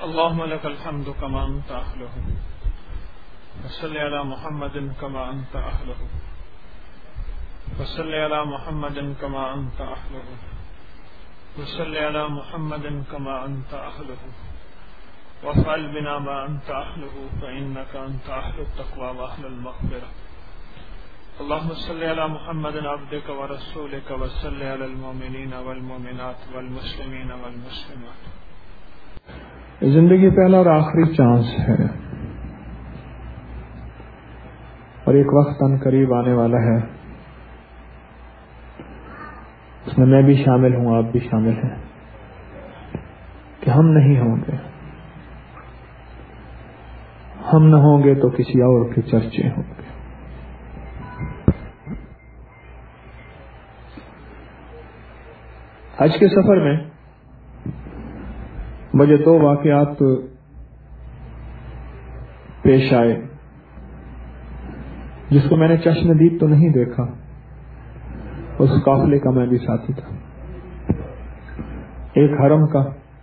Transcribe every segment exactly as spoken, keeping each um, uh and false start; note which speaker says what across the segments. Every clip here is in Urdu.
Speaker 1: اللهم لك الحمد كما أنت أهله وصل على محمد كما أنت أهله وصل على محمد كما أنت أهله وصل على محمد كما أنت أهله وافعل بنا ما أنت أهله فإنك أنت أهل التقوى وأهل المغفرة. اللهم صل على محمد عبدك ورسولك وصل على المؤمنين والمؤمنات والمسلمين والمسلمات.
Speaker 2: زندگی پہلا اور آخری چانس ہے اور ایک وقت ان قریب آنے والا ہے، اس میں میں بھی شامل ہوں، آپ بھی شامل ہیں، کہ ہم نہیں ہوں گے، ہم نہ ہوں گے تو کسی اور کے چرچے ہوں گے. حج کے سفر میں مجھے دو واقعات پیش آئے جس کو میں نے چشم دید تو نہیں دیکھا، اس قافلے کا میں بھی ساتھی تھا. ایک حرم کا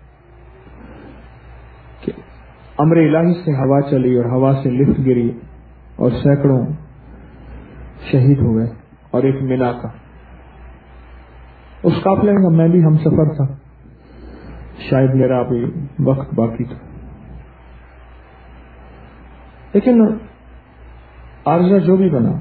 Speaker 2: کہ امر الہی سے ہوا چلی اور ہوا سے لفٹ گری اور سینکڑوں شہید ہوئے، اور ایک مینا کا. اس قافلے میں میں بھی ہم سفر تھا، شاید میرا ابھی وقت باقی تھا، لیکن عارضہ جو بھی بنا،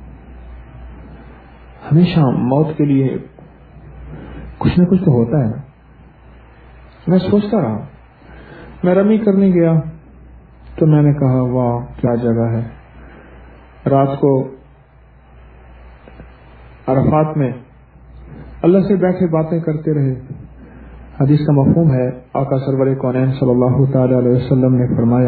Speaker 2: ہمیشہ موت کے لیے کچھ نہ کچھ تو ہوتا ہے. میں سوچتا رہا، میں رمی کرنے گیا تو میں نے کہا واہ کیا جگہ ہے. رات کو عرفات میں اللہ سے بیٹھے باتیں کرتے رہے. حدیث کا مفہوم ہے، آقا سرور کونین صلی اللہ تعالی علیہ وسلم نے فرمایا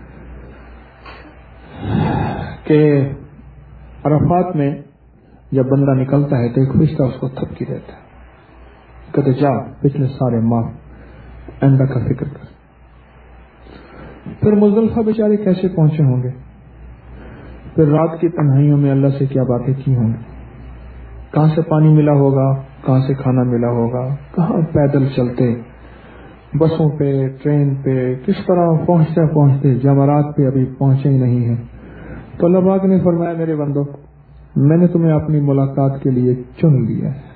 Speaker 2: کہ عرفات میں جب بندہ نکلتا ہے تو ایک فرشتہ اس کو تھپکی دیتا ہے، کہتے جا پچھلے سارے ماہ آئندہ کا فکر کر. پھر مزدلفہ بیچارے کیسے پہنچے ہوں گے، پھر رات کی تنہائیوں میں اللہ سے کیا باتیں کی ہوں گی، کہاں سے پانی ملا ہوگا، کہاں سے کھانا ملا ہوگا، کہاں پیدل چلتے، بسوں پہ، ٹرین پہ، کس طرح پہنچتے پہنچتے جمرات پہ ابھی پہنچے ہی نہیں ہیں. تو اللہ پاک نے فرمایا میرے بندو، میں نے تمہیں اپنی ملاقات کے لیے چن لیا ہے.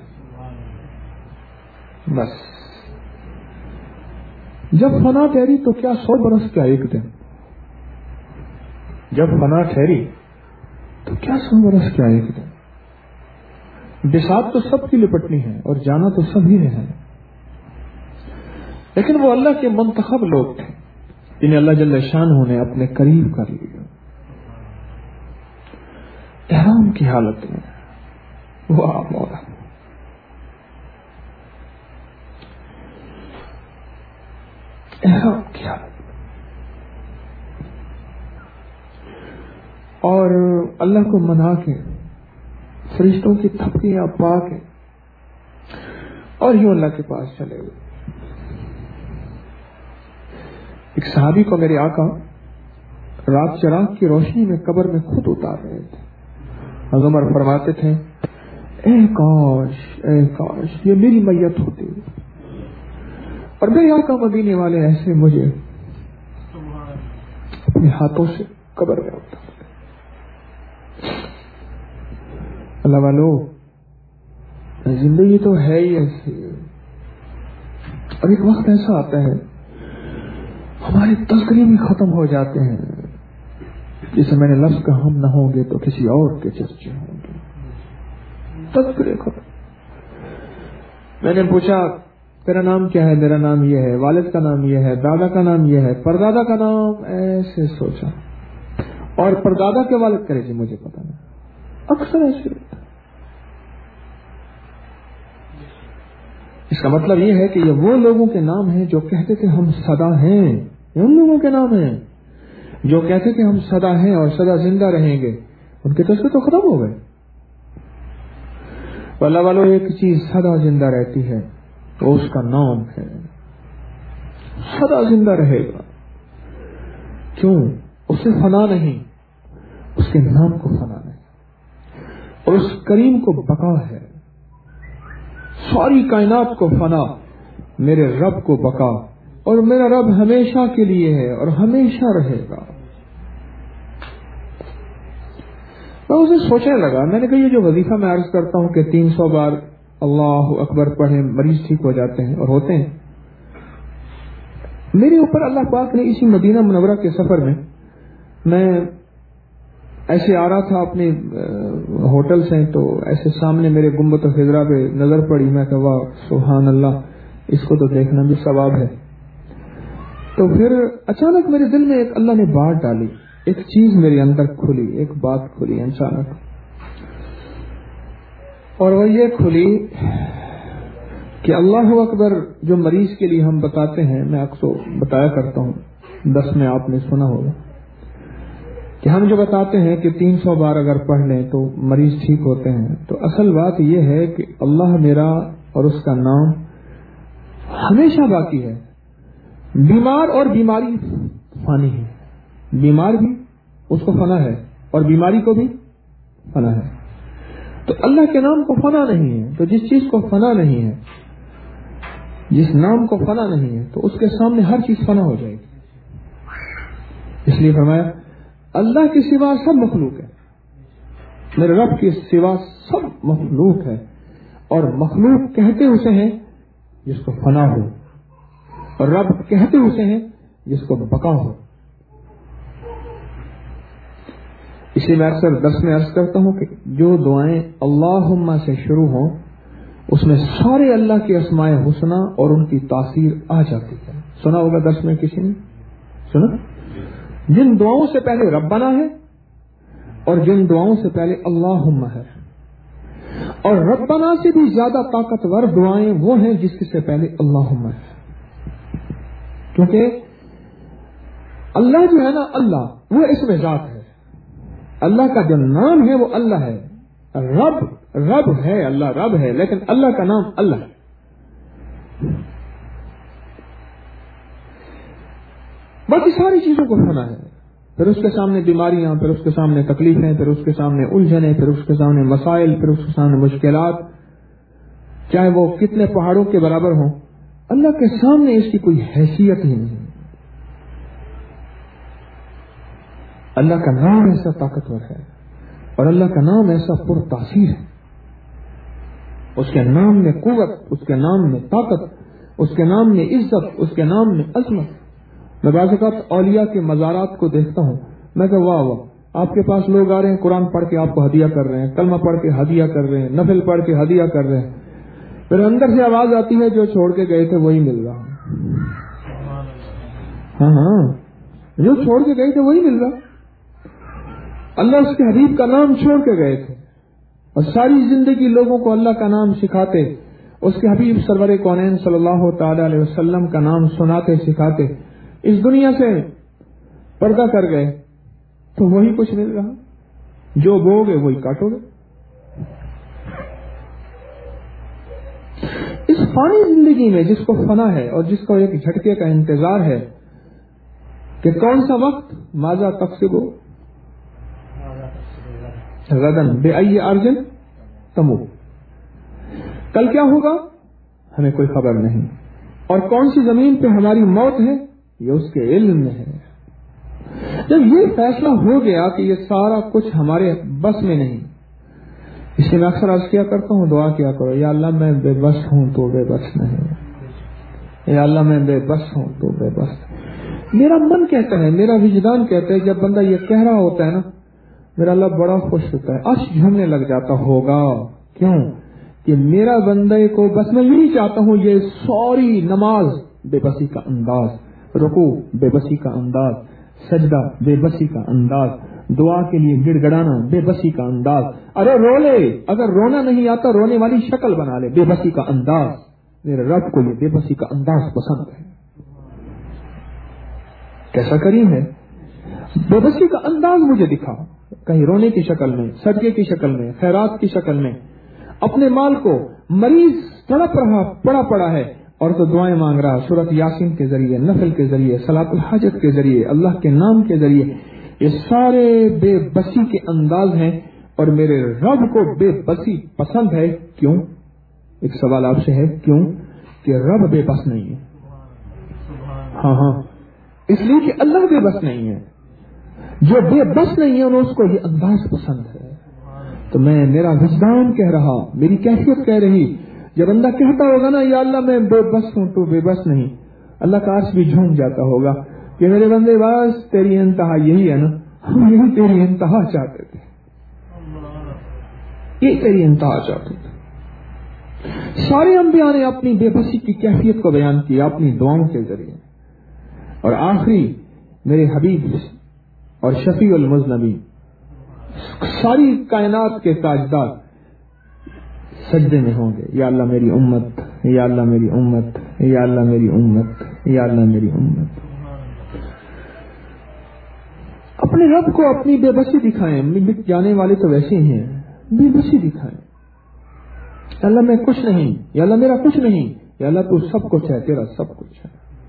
Speaker 2: بس جب فنا ٹھہری تو کیا سو برس کیا ایک دن، جب فنا ٹھہری تو کیا سو برس کیا ایک دن. بساط تو سب کی لپٹنی ہے اور جانا تو سبھی نے ہے، لیکن وہ اللہ کے منتخب لوگ تھے جنہیں اللہ جل شانہ نے اپنے قریب کر لیا. احرام کی حالت میں واہ مولا، احرام کی حالت میں، اور اللہ کو منا کے فرشتوں کی تھپکیاں پا کے اور یوں اللہ کے پاس چلے گئے. ایک صحابی کو میرے آقا رات چراغ کی روشنی میں قبر میں خود اتار رہے تھے. عمر فرماتے تھے اے کاش اے کاش یہ میری میت ہوتی، اور میرے آقا مدینے والے ایسے مجھے اپنے ہاتھوں سے قبر میں اتار. اللہ والو، زندگی تو ہے ہی ایسی، اور ایک وقت ایسا آتا ہے ہمارے تذکرے بھی ختم ہو جاتے ہیں، جسے میں نے لفظ کہا ہم نہ ہوں گے تو کسی اور کے چرچے ہوں گے. تذکرے ختم. میں نے پوچھا تیرا نام کیا ہے، میرا نام یہ ہے، والد کا نام یہ ہے، دادا کا نام یہ ہے، پردادا کا نام، ایسے سوچا، اور پردادا کے والد کرے جی مجھے پتا نہیں. اکثر ایسے اس کا مطلب یہ ہے کہ یہ وہ لوگوں کے نام ہیں جو کہتے تھے ہم سدا ہیں، یہ ان لوگوں کے نام ہیں جو کہتے تھے ہم سدا ہیں اور سدا زندہ رہیں گے. ان کے تذکرے تو ختم ہو گئے. اللہ والوں ایک چیز سدا زندہ رہتی ہے، وہ اس کا نام ہے، سدا زندہ رہے گا. کیوں؟ اسے فنا نہیں، اس کے نام کو فنا نہیں، اور اس کریم کو بقا ہے. ساری کائنات کو فنا، میرے رب کو بقا. اور میرا رب ہمیشہ کے لیے ہے اور ہمیشہ رہے گا. میں اسے سوچنے لگا, میں نے کہا یہ جو وظیفہ میں عرض کرتا ہوں کہ تین سو بار اللہ اکبر پڑھیں مریض ٹھیک ہو جاتے ہیں اور ہوتے ہیں, میرے اوپر اللہ پاک نے اسی مدینہ منورہ کے سفر میں, میں ایسے آ رہا تھا اپنے ہوٹل سے, تو ایسے سامنے میرے گنبد خضرا پہ نظر پڑی, میں کہا واہ سبحان اللہ, اس کو تو دیکھنا بھی ثواب ہے. تو پھر اچانک میرے دل میں ایک اللہ نے بات ڈالی, ایک چیز میرے اندر کھلی, ایک بات کھلی اچانک, اور وہ یہ کھلی کہ اللہ اکبر جو مریض کے لیے ہم بتاتے ہیں, میں اکثر بتایا کرتا ہوں, دس میں آپ نے سنا ہوگا کہ ہم جو بتاتے ہیں کہ تین سو بار اگر پڑھ لیں تو مریض ٹھیک ہوتے ہیں, تو اصل بات یہ ہے کہ اللہ میرا اور اس کا نام ہمیشہ باقی ہے. بیمار اور بیماری فانی ہے, بیمار بھی اس کو فنا ہے اور بیماری کو بھی فنا ہے. تو اللہ کے نام کو فنا نہیں ہے, تو جس چیز کو فنا نہیں ہے, جس نام کو فنا نہیں ہے, تو اس کے سامنے ہر چیز فنا ہو جائے گی. اس لیے فرمایا اللہ کے سوا سب مخلوق ہے, میرے رب کے سوا سب مخلوق ہے, اور مخلوق کہتے اسے ہیں جس کو فنا ہو, اور رب کہتے اسے ہیں جس کو بقا ہو. اسی میں اکثر درس میں عرض کرتا ہوں کہ جو دعائیں اللہم سے شروع ہوں اس میں سارے اللہ کے اسماء حسنہ اور ان کی تاثیر آ جاتی ہے. سنا ہوگا درس میں کسی نے سنا, جن دعاؤں سے پہلے ربنا ہے اور جن دعاؤں سے پہلے اللہم ہے, اور ربنا سے بھی زیادہ طاقتور دعائیں وہ ہیں جس کے سے پہلے اللہم ہے. کیونکہ اللہ جو ہے نا, اللہ وہ اسم ذات ہے, اللہ کا جو نام ہے وہ اللہ ہے. رب رب ہے, اللہ رب ہے, لیکن اللہ کا نام اللہ ہے. باقی ساری چیزوں کو فنا ہے, پھر اس کے سامنے بیماریاں, پھر اس کے سامنے تکلیفیں, پھر اس کے سامنے الجھنیں, پھر اس کے سامنے مسائل, پھر اس کے سامنے مشکلات, چاہے وہ کتنے پہاڑوں کے برابر ہوں, اللہ کے سامنے اس کی کوئی حیثیت ہی نہیں. اللہ کا نام ایسا طاقتور ہے اور اللہ کا نام ایسا پر تاثیر ہے. اس کے نام میں قوت, اس کے نام میں طاقت, اس کے نام میں عزت, اس کے نام میں عظمت. میں بعض اوقات اولیاء کے مزارات کو دیکھتا ہوں, میں کہ واہ واہ, آپ کے پاس لوگ آ رہے ہیں قرآن پڑھ کے آپ کو ہدیہ کر رہے ہیں, کلمہ پڑھ کے ہدیہ کر رہے ہیں, نفل پڑھ کے ہدیہ کر رہے ہیں, پھر اندر سے آواز آتی ہے جو چھوڑ کے گئے تھے وہی مل رہا. ہاں ہاں, جو چھوڑ کے گئے تھے وہی مل رہا. اللہ اس کے حبیب کا نام چھوڑ کے گئے تھے اور ساری زندگی لوگوں کو اللہ کا نام سکھاتے, اس کے حبیب سرور کونین صلی اللہ تعالی علیہ وسلم کا نام سناتے سکھاتے, اس دنیا سے پردہ کر گئے تو وہی کچھ مل رہا. جو بو گے وہی کاٹو گے. اس فانی زندگی میں جس کو فنا ہے اور جس کو ایک جھٹکے کا انتظار ہے کہ کون سا وقت, ماذا تکسبو غدن بے ای ارجن تمو, کل کیا ہوگا ہمیں کوئی خبر نہیں, اور کون سی زمین پہ ہماری موت ہے یہ اس کے علم میں ہے. جب یہ فیصلہ ہو گیا کہ یہ سارا کچھ ہمارے بس میں نہیں, اس لیے میں اکثر عرض کیا کرتا ہوں, دعا کیا کرو, یا اللہ میں بے بس ہوں تو بے بس نہیں, یا اللہ میں بے بس ہوں تو بے بس. میرا من کہتا ہے, میرا وجدان کہتا ہے, جب بندہ یہ کہہ رہا ہوتا ہے نا, میرا اللہ بڑا خوش ہوتا ہے, عرش جھومنے لگ جاتا ہوگا. کیوں کہ میرا بندے کو بس میں یہی چاہتا ہوں, یہ سوری نماز بے بسی کا انداز, رکوع بے بسی کا انداز, سجدہ بے بسی کا انداز, دعا کے لیے گڑ گڑانا بے بسی کا انداز. ارے رو لے, اگر رونا نہیں آتا رونے والی شکل بنا لے, بے بسی کا انداز. میرے رب کو یہ بے بسی کا انداز پسند ہے. کیسا کریم ہے, بے بسی کا انداز مجھے دکھا, کہیں رونے کی شکل میں, صدقے کی شکل میں, خیرات کی شکل میں. اپنے مال کو مریض تڑپ رہا پڑا پڑا ہے اور تو دعائیں مانگ رہا, سورۃ یاسین کے ذریعے, نفل کے ذریعے, صلاۃ الحاجت کے ذریعے, اللہ کے نام کے ذریعے. یہ سارے بے بسی کے انداز ہیں اور میرے رب کو بے بسی پسند ہے. کیوں؟ ایک سوال آپ سے ہے, کیوں؟ کہ رب بے بس نہیں ہے. ہاں ہاں اس لیے کہ اللہ بے بس نہیں ہے. جو بے بس نہیں ہے اس کو یہ انداز پسند ہے. تو میں میرا وجدان کہہ رہا, میری کیفیت کہہ رہی, جب بندہ کہتا ہوگا نا یا اللہ میں بے بس ہوں تو بے بس نہیں, اللہ کا عرش بھی جھوم جاتا ہوگا کہ میرے بندے بس تیری انتہا یہی ہے نا, ہم یہی تیری انتہا چاہتے تھے, یہ تیری انتہا چاہتے تھے. سارے انبیاء نے اپنی بے بسی کی کیفیت کو بیان کیا اپنی دعاؤں کے ذریعے, اور آخری میرے حبیب اور شفیع المذنبین ساری کائنات کے تاجدار سجدے میں ہوں گے, یا اللہ میری امت, یا اللہ میری امت, یا اللہ میری امت, یا اللہ میری امت. اپنے رب کو اپنی بے بسی دکھائیں. مٹ جانے والے تو ویسے ہی ہیں, بے بسی دکھائیں. یا اللہ میں کچھ نہیں, یا اللہ میرا کچھ نہیں, یا اللہ تو سب کچھ ہے, تیرا سب کچھ ہے.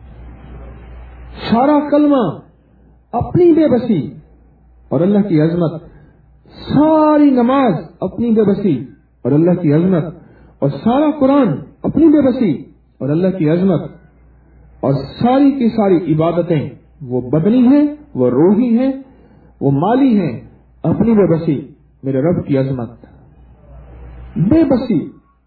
Speaker 2: سارا کلمہ اپنی بے بسی اور اللہ کی عظمت, ساری نماز اپنی بے بسی اور اللہ کی عظمت, اور سارا قرآن اپنی بے بسی اور اللہ کی عظمت, اور ساری کی ساری عبادتیں وہ بدنی ہیں, وہ روحی ہیں, وہ مالی ہیں, اپنی بے بسی میرے رب کی عظمت. بے بسی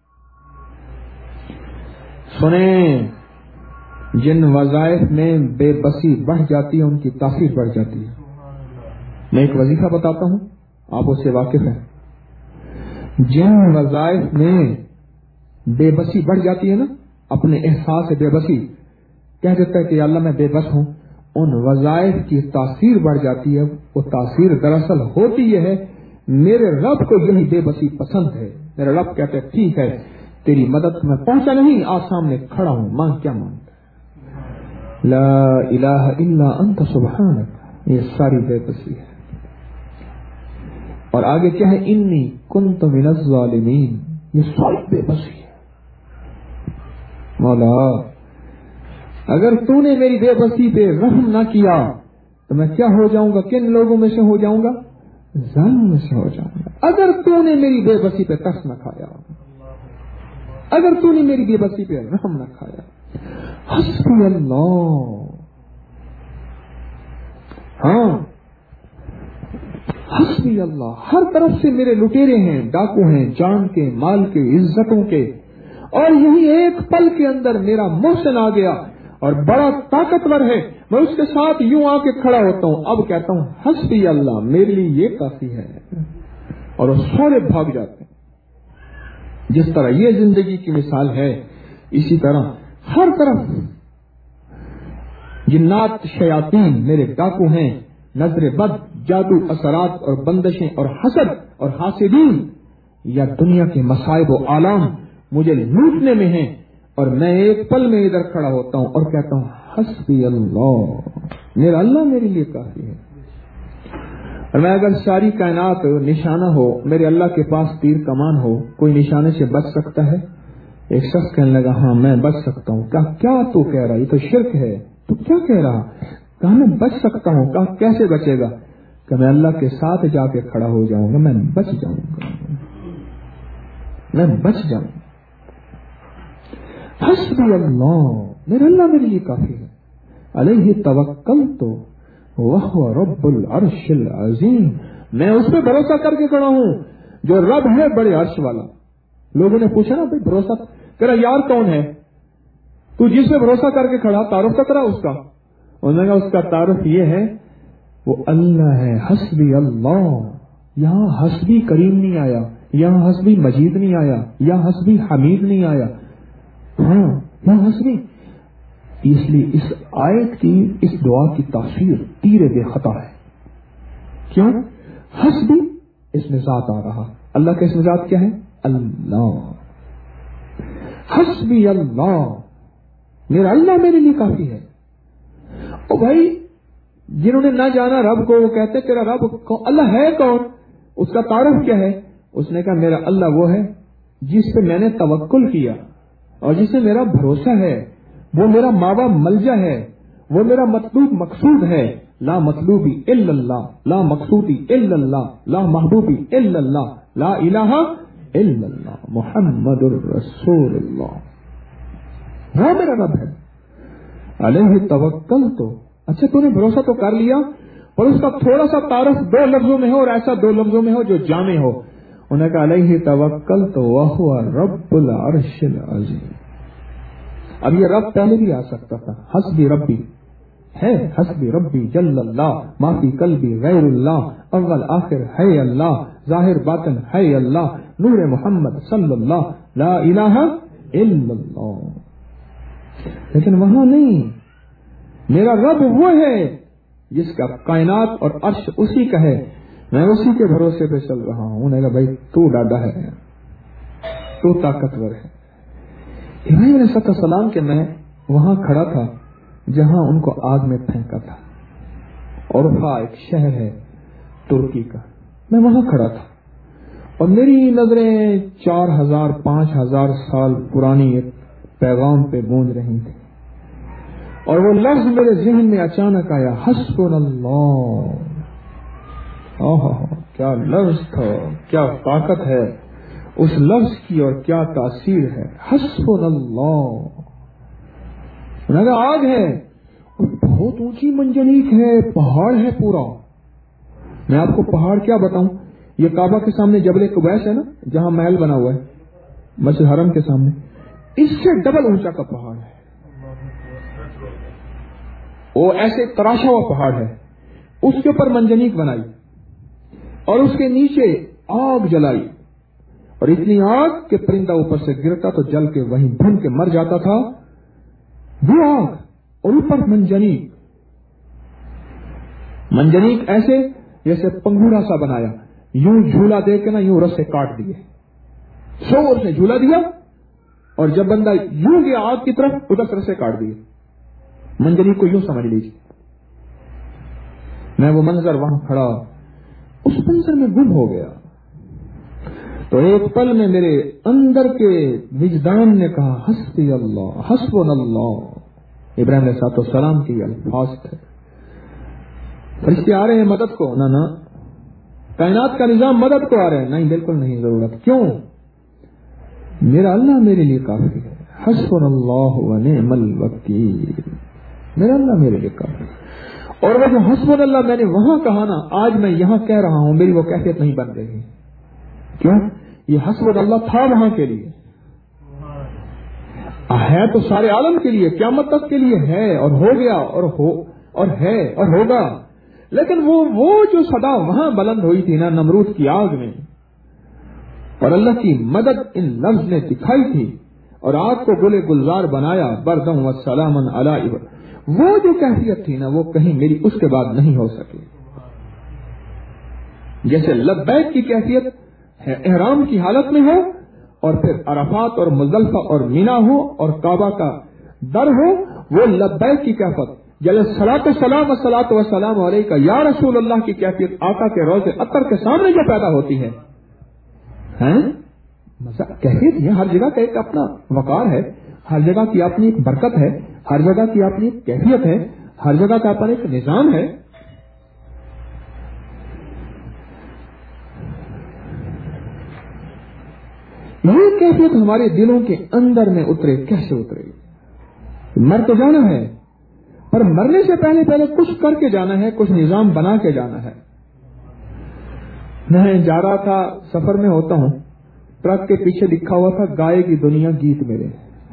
Speaker 2: سنیں, جن وظائف میں بے بسی بڑھ جاتی ہے ان کی تاثیر بڑھ جاتی ہے. میں ایک وظیفہ بتاتا ہوں, آپ اس سے واقف ہیں. جن وظائف میں بے بسی بڑھ جاتی ہے نا, اپنے احساس سے بے بسی کہہ دیتا ہے کہ اللہ میں بے بس ہوں, ان وظائف کی تاثیر بڑھ جاتی ہے. وہ تاثیر دراصل ہوتی یہ ہے میرے رب کو یہی بے بسی پسند ہے. میرا رب کہتا ہے ٹھیک ہے تیری مدد میں پہنچا نہیں, آج سامنے کھڑا ہوں, مانگ کیا مانگتا, لا الہ الا انت سبحانک. یہ ساری بے بسی ہے. اور آگے کیا ہے, انی کنت من الظالمین. یہ ساری بے بسی ہے. مولا اگر تو نے میری بے بسی پہ رحم نہ کیا تو میں کیا ہو جاؤں گا, کن لوگوں میں سے ہو جاؤں گا, ظالم میں سے ہو جاؤں گا. اگر تو نے میری بے بسی پہ ترس نہ کھایا, اگر تو نے میری بے بسی پہ رحم نہ کھایا. حسبی اللہ. ہاں حسبی اللہ. ہر طرف سے میرے لٹیرے ہیں, ڈاکو ہیں, جان کے, مال کے, عزتوں کے, اور یہی ایک پل کے اندر میرا محسن آ گیا اور بڑا طاقتور ہے, میں اس کے ساتھ یوں آ کے کھڑا ہوتا ہوں. اب کہتا ہوں حسبی اللہ, میرے لیے یہ کافی ہے, اور وہ سارے بھاگ جاتے ہیں. جس طرح یہ زندگی کی مثال ہے, اسی طرح ہر طرف جنات شیاطین میرے ڈاکو ہیں, نظر بد, جادو, اثرات اور بندشیں اور حسد اور حاسدین یا دنیا کے مصائب و آلام مجھے لوٹنے میں ہیں, اور میں ایک پل میں ادھر کھڑا ہوتا ہوں اور کہتا ہوں حسبی اللہ, میرا اللہ میرے لیے کافی ہے. اور میں اگر ساری کائنات نشانہ ہو, میرے اللہ کے پاس تیر کمان ہو, کوئی نشانے سے بچ سکتا ہے؟ ایک شخص کہنے لگا ہاں میں بچ سکتا ہوں. کہا کیا تو کہہ رہا, یہ تو شرک ہے, تو کیا کہہ رہا؟ کہا میں بچ سکتا ہوں. کہا کیسے بچے گا؟ کہ میں اللہ کے ساتھ جا کے کھڑا ہو جاؤں گا, میں بچ جاؤں گا, میں بچ جاؤں گا. حسبی اللہ, میرا اللہ میرے لیے کافی ہے. علیہ توکلت وہو رب العرش العظیم. میں اس پہ بھروسہ کر کے کھڑا ہوں جو رب ہے بڑے عرش والا. لوگوں نے پوچھا نا بھائی بھروسہ تیرا یار کون ہے, تو جس پہ بھروسہ کر کے کھڑا, تعارف کا کرا اس کا. انہوں نے کہا اس کا تعارف یہ ہے وہ اللہ ہے. حسبی اللہ. یہاں حسبی کریم نہیں آیا, یہاں حسبی مجید نہیں آیا, یہاں حسبی حمید نہیں آیا, ہاں یہاں حسبی. اس لیے اس آیت کی, اس دعا کی تاثیر تیر بے خطا ہے. کیوں؟ حسبی اس میں ذات آ رہا. اللہ کا اس میں ذات کیا ہے؟ اللہ. حسبی اللہ, میرا اللہ میرے لیے کافی ہے. او بھائی جنہوں نے نہ جانا رب کو, وہ کہتے تیرا رب کون, اللہ ہے کون, اس کا تعارف کیا ہے؟ اس نے کہا میرا اللہ وہ ہے جس پہ میں نے توکل کیا اور جس سے میرا بھروسہ ہے, وہ میرا ماوا ملجا ہے, وہ میرا مطلوب مقصود ہے. لا مطلوبی الا اللہ, لا مقصودی الا اللہ, لا محبوبی الا اللہ, لا الہ الا اللہ, محمد الرسول اللہ. وہ میرا رب ہے. अलैहि तवक्कल तो, अच्छा तूने भरोसा तो कर लिया, और उसका थोड़ा सा तारफ दो लफ्जों में हो और ऐसा दो लफ्जों में हो जो जामे हो। उन्होंने कहा अलैहि तवक्कल तो वहुवा रब्बुल अर्शिल अज़ीम। अब ये रब पहले भी आ सकता था, हस्बी रब्बी है, हस्बी रब्बी जल्लल्लाह, माफी कल्बी गैरुल्लाह, अव्वल आखिर है अल्लाह, जाहिर बातिन है अल्लाह, नूर मोहम्मद सल्लल्लाह, ला इलाहा इल्लल्लाह। लेकिन वहां नहीं, मेरा रब वो है जिसका कायनात और अर्श उसी का है, मैं उसी के भरोसे पे चल रहा हूं। उन्होंने कहा भाई तू डाडा है, तू ताकतवर है। इब्राहिम अलैहिस्सलाम के मैं वहां खड़ा था जहां उनको आग में फेंका था, और वहां एक शहर है तुर्की का, मैं वहां खड़ा था और मेरी नजरें चार हजार पांच हजार साल पुरानी एक पैगाम पे गूंज रही थी, और वो लफ्ज मेरे जहन में अचानक आया, हस्बुनल्लाह। ओहो क्या लफ्ज था, क्या ताकत है उस लफ्ज की और क्या तासीर है, हस्बुनल्लाह। आग है और बहुत ऊंची मंजनीक है, पहाड़ है पूरा। मैं आपको पहाड़ क्या बताऊं, ये काबा के सामने जबल कुबैस है ना, जहां महल बना हुआ है मस्जिद हरम के सामने, इससे डबल ऊंचा का पहाड़ है। वो ऐसे तराशा हुआ पहाड़ है, उसके ऊपर मंजनीक बनाई और उसके नीचे आग जलाई, और इतनी आग कि परिंदा ऊपर से गिरता तो जल के वहीं भून के मर जाता था। वो आग और ऊपर मंजनीक, मंजनीक ऐसे जैसे पंगूड़ा सा बनाया, यूं झूला दे के ना यूं रस्से काट दिए, जोर से झूला दिया, और जब बंदा यूं गया आग की तरफ उधर से रस्से काट दिए। मंजनीक को यूं समझ लीजिए। मैं वो मंजर वहां खड़ा उस मंजर में गुम हो गया, तो एक पल में मेरे अंदर के विजदान ने कहा हस्बी अल्लाह हस्बुनल्लाह। इब्राहिम अलैहिस्सलाम की अल्फाज थे। फरिश्ते आ रहे हैं मदद को, ना ना कायनात का निजाम मदद को आ रहे हैं, नहीं बिल्कुल नहीं जरूरत। क्यों? मेरा अल्लाह मेरे लिए काफी है, हस्बुनल्लाह व निअमल वकील, मेरा अल्लाह मेरे लिए काफी। और वो जो हस्बुनल्लाह मैंने वहां कहा ना, आज मैं यहां कह रहा हूं, मेरी वो कैफियत नहीं बन रही। क्यों? ये हस्बुनल्लाह था वहां के लिए, है तो सारे आलम के लिए, क़यामत तक के लिए है, और हो गया और हो और है और होगा। लेकिन वो वो जो सदा वहां बुलंद हुई थी ना नमरूद की आग में, और अल्लाह की मदद इन लफ्ज ने दिखाई थी और आग को गुले गुलजार बनाया, बरदम व सलामन अला इब्राहिम, वो जो कैफियत थी ना वो कहीं मेरी उसके बाद नहीं हो सकी। जैसे लब्बैक की कैफियत है एहराम की हालत में हो, और फिर अरफात और मुज़दलिफा और मीना हो और काबा का दर हो, वो लब्बैक की कैफियत, जले सलातो सलाम सलातो व सलाम अलैका या रसूल अल्लाह की कैफियत आका के रोज़े अतर के सामने जो पैदा होती है, हैं मजा कैफियत है। हर जगह का एक अपना वकार है, हर जगह की अपनी एक बरकत है, हर जगह की अपनी एक कैफियत है, हर जगह का अपना एक निजाम है। ये कैफियत हमारे दिलों के अंदर में उतरे, कैसे उतरे? मर तो जाना है, पर मरने से पहले पहले कुछ करके जाना है, कुछ निजाम बना के जाना है। मैं जा रहा था, सफर में होता हूं, ट्रक के पीछे लिखा हुआ था गाएगी दुनिया गीत मेरे।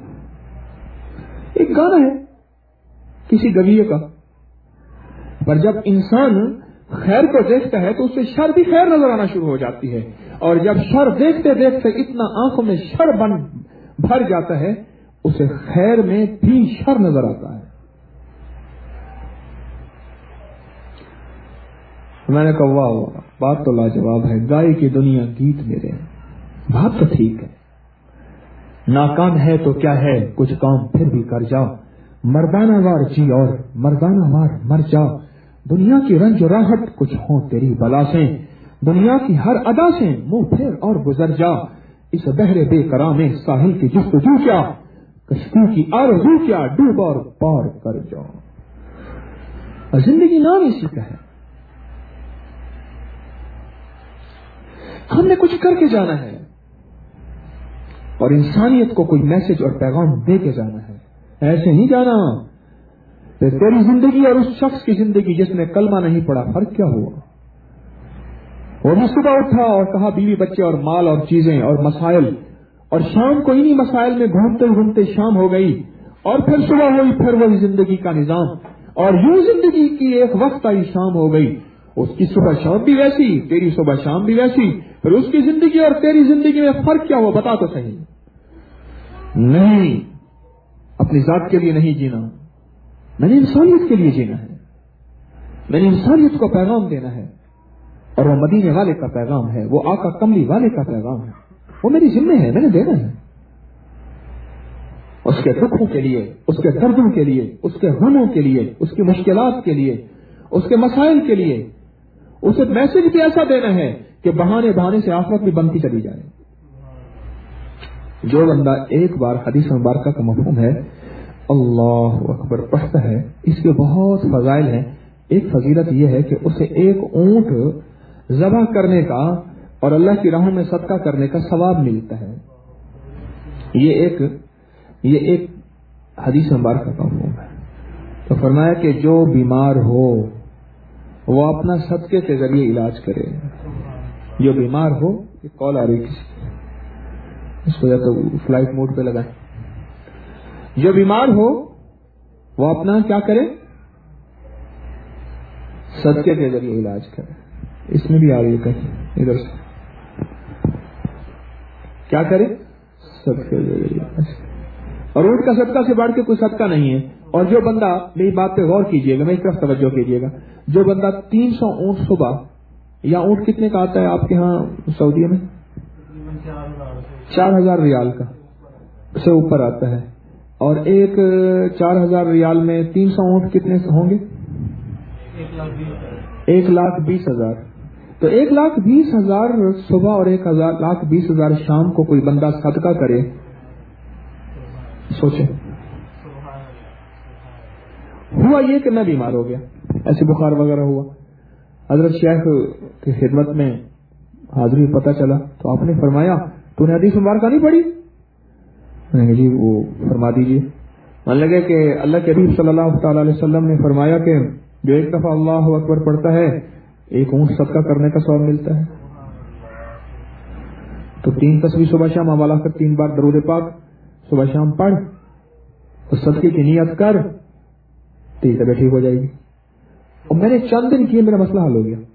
Speaker 2: एक गाना है किसी गवीय का, पर जब इंसान खैर को देखता है तो उससे शर भी खैर नजर आना शुरू हो जाती है, और जब शर देखते देखते इतना आंखों में शर बन भर जाता है, उसे खैर में भी शर नजर आता है। मैंने कहा वाह वाह, बात तो लाजवाब है, गाय की दुनिया गीत मेरे, बात तो ठीक है। नाकाम है तो क्या है, कुछ काम फिर भी कर जाओ, मर्दाना वार जी और मर्दाना वार मर जाओ, दुनिया की रंज राहत कुछ हो तेरी बला से, दुनिया की हर अदा से मुंह फेर और गुजर जा, इस बहरे बेकरार में साहिल की जुस्तजू क्या, कश्ती की आरज़ू क्या, डूब और पार कर जाओ। और जिंदगी नाम इसी का है, हमने कुछ करके जाना है और इंसानियत को कोई मैसेज और पैगाम दे के जाना है। ऐसे नहीं जाना تیری زندگی اور اس شخص کی زندگی جس نے کلمہ نہیں پڑھا، فرق کیا ہوا؟ وہ بھی صبح اٹھا اور کہا بیوی بچے اور مال اور چیزیں اور مسائل، اور شام کو انہی مسائل میں گھومتے گھومتے شام ہو گئی، اور پھر صبح ہوئی، پھر وہی زندگی کا نظام، اور یوں زندگی کی ایک وقت آئی شام ہو گئی، اس کی صبح شام بھی ویسی، تیری صبح شام بھی ویسی، پھر اس کی زندگی اور تیری زندگی میں فرق کیا ہوا؟ بتا تو صحیح۔ نہیں، اپنی ذات کے لیے نہیں جینا، میں نے انسانیت کے لیے جینا ہے، میں نے انسانیت کو پیغام دینا ہے، اور وہ مدینے والے کا پیغام ہے، وہ آقا کملی والے کا پیغام ہے، وہ میری ذمہ ہے، میں نے دینا ہے۔ اس کے دکھوں کے لیے، اس کے دردوں کے لیے، اس کے غموں کے لیے، اس کی مشکلات کے لیے، اس کے مسائل کے لیے اسے میسج بھی ایسا دینا ہے کہ بہانے بہانے سے آخرت بھی بنتی چلی جائے۔ جو بندہ ایک بار حدیث مبارکہ کا مفہوم ہے اللہ اکبر پڑھتا ہے، اس کے بہت فضائل ہیں۔ ایک فضیلت یہ ہے کہ اسے ایک اونٹ ذبح کرنے کا اور اللہ کی راہوں میں صدقہ کرنے کا ثواب ملتا ہے۔ یہ ایک یہ ایک حدیث مبارکہ کا مفہوم ہے۔ تو فرمایا کہ جو بیمار ہو وہ اپنا صدقے کے ذریعے علاج کرے۔ جو بیمار ہو، یہ کال آ رہی کسی، اس کو یا تو فلائٹ موڈ پہ لگائیں۔ جو بیمار ہو وہ اپنا کیا کرے؟ صدقے کے ذریعے علاج کرے۔ اس میں بھی آ رہی ہے کہیں ادھر سے، کیا کرے؟ صدقے کے ذریعے علاج۔ اور اونٹ کا صدقہ سے بڑھ کے کوئی صدقہ نہیں ہے۔ اور جو بندہ، میری بات پہ غور کیجیے گا، میری طرف توجہ کیجیے گا، جو بندہ تین سو اونٹ صبح، یا اونٹ کتنے کا آتا ہے آپ کے ہاں سعودیہ میں؟ چار ہزار ریال کا سے اوپر آتا ہے، اور ایک چار ہزار ریال میں تین سو اونٹ کتنے ہوں گے؟ ایک لاکھ بیس ہزار۔ تو ایک لاکھ بیس ہزار صبح اور ایک ہزار لاکھ بیس ہزار شام کو کوئی بندہ صدقہ کرے، سوچیں۔ ہوا یہ کہ میں بیمار ہو گیا، ایسے بخار وغیرہ ہوا، حضرت شیخ کی خدمت میں حاضری پتہ چلا تو آپ نے فرمایا تو نے حدیث مبارکہ نہیں پڑھی؟ میں نے کہا جی وہ فرما دیجیے۔ مان لگے کہ اللہ کے حبیب صلی اللہ تعالی علیہ وسلم نے فرمایا کہ جو ایک دفعہ اللہ اکبر پڑھتا ہے ایک اونٹ صدقہ کرنے کا ثواب ملتا ہے۔ تو تین تسبیح صبح شام حوالہ کر، تین بار درود پاک صبح شام پڑھ، اور صدقے کی نیت کر، تیری طبیعت ٹھیک ہو جائے گی۔ اور میں نے چند دن کیے، میرا مسئلہ حل ہو گیا۔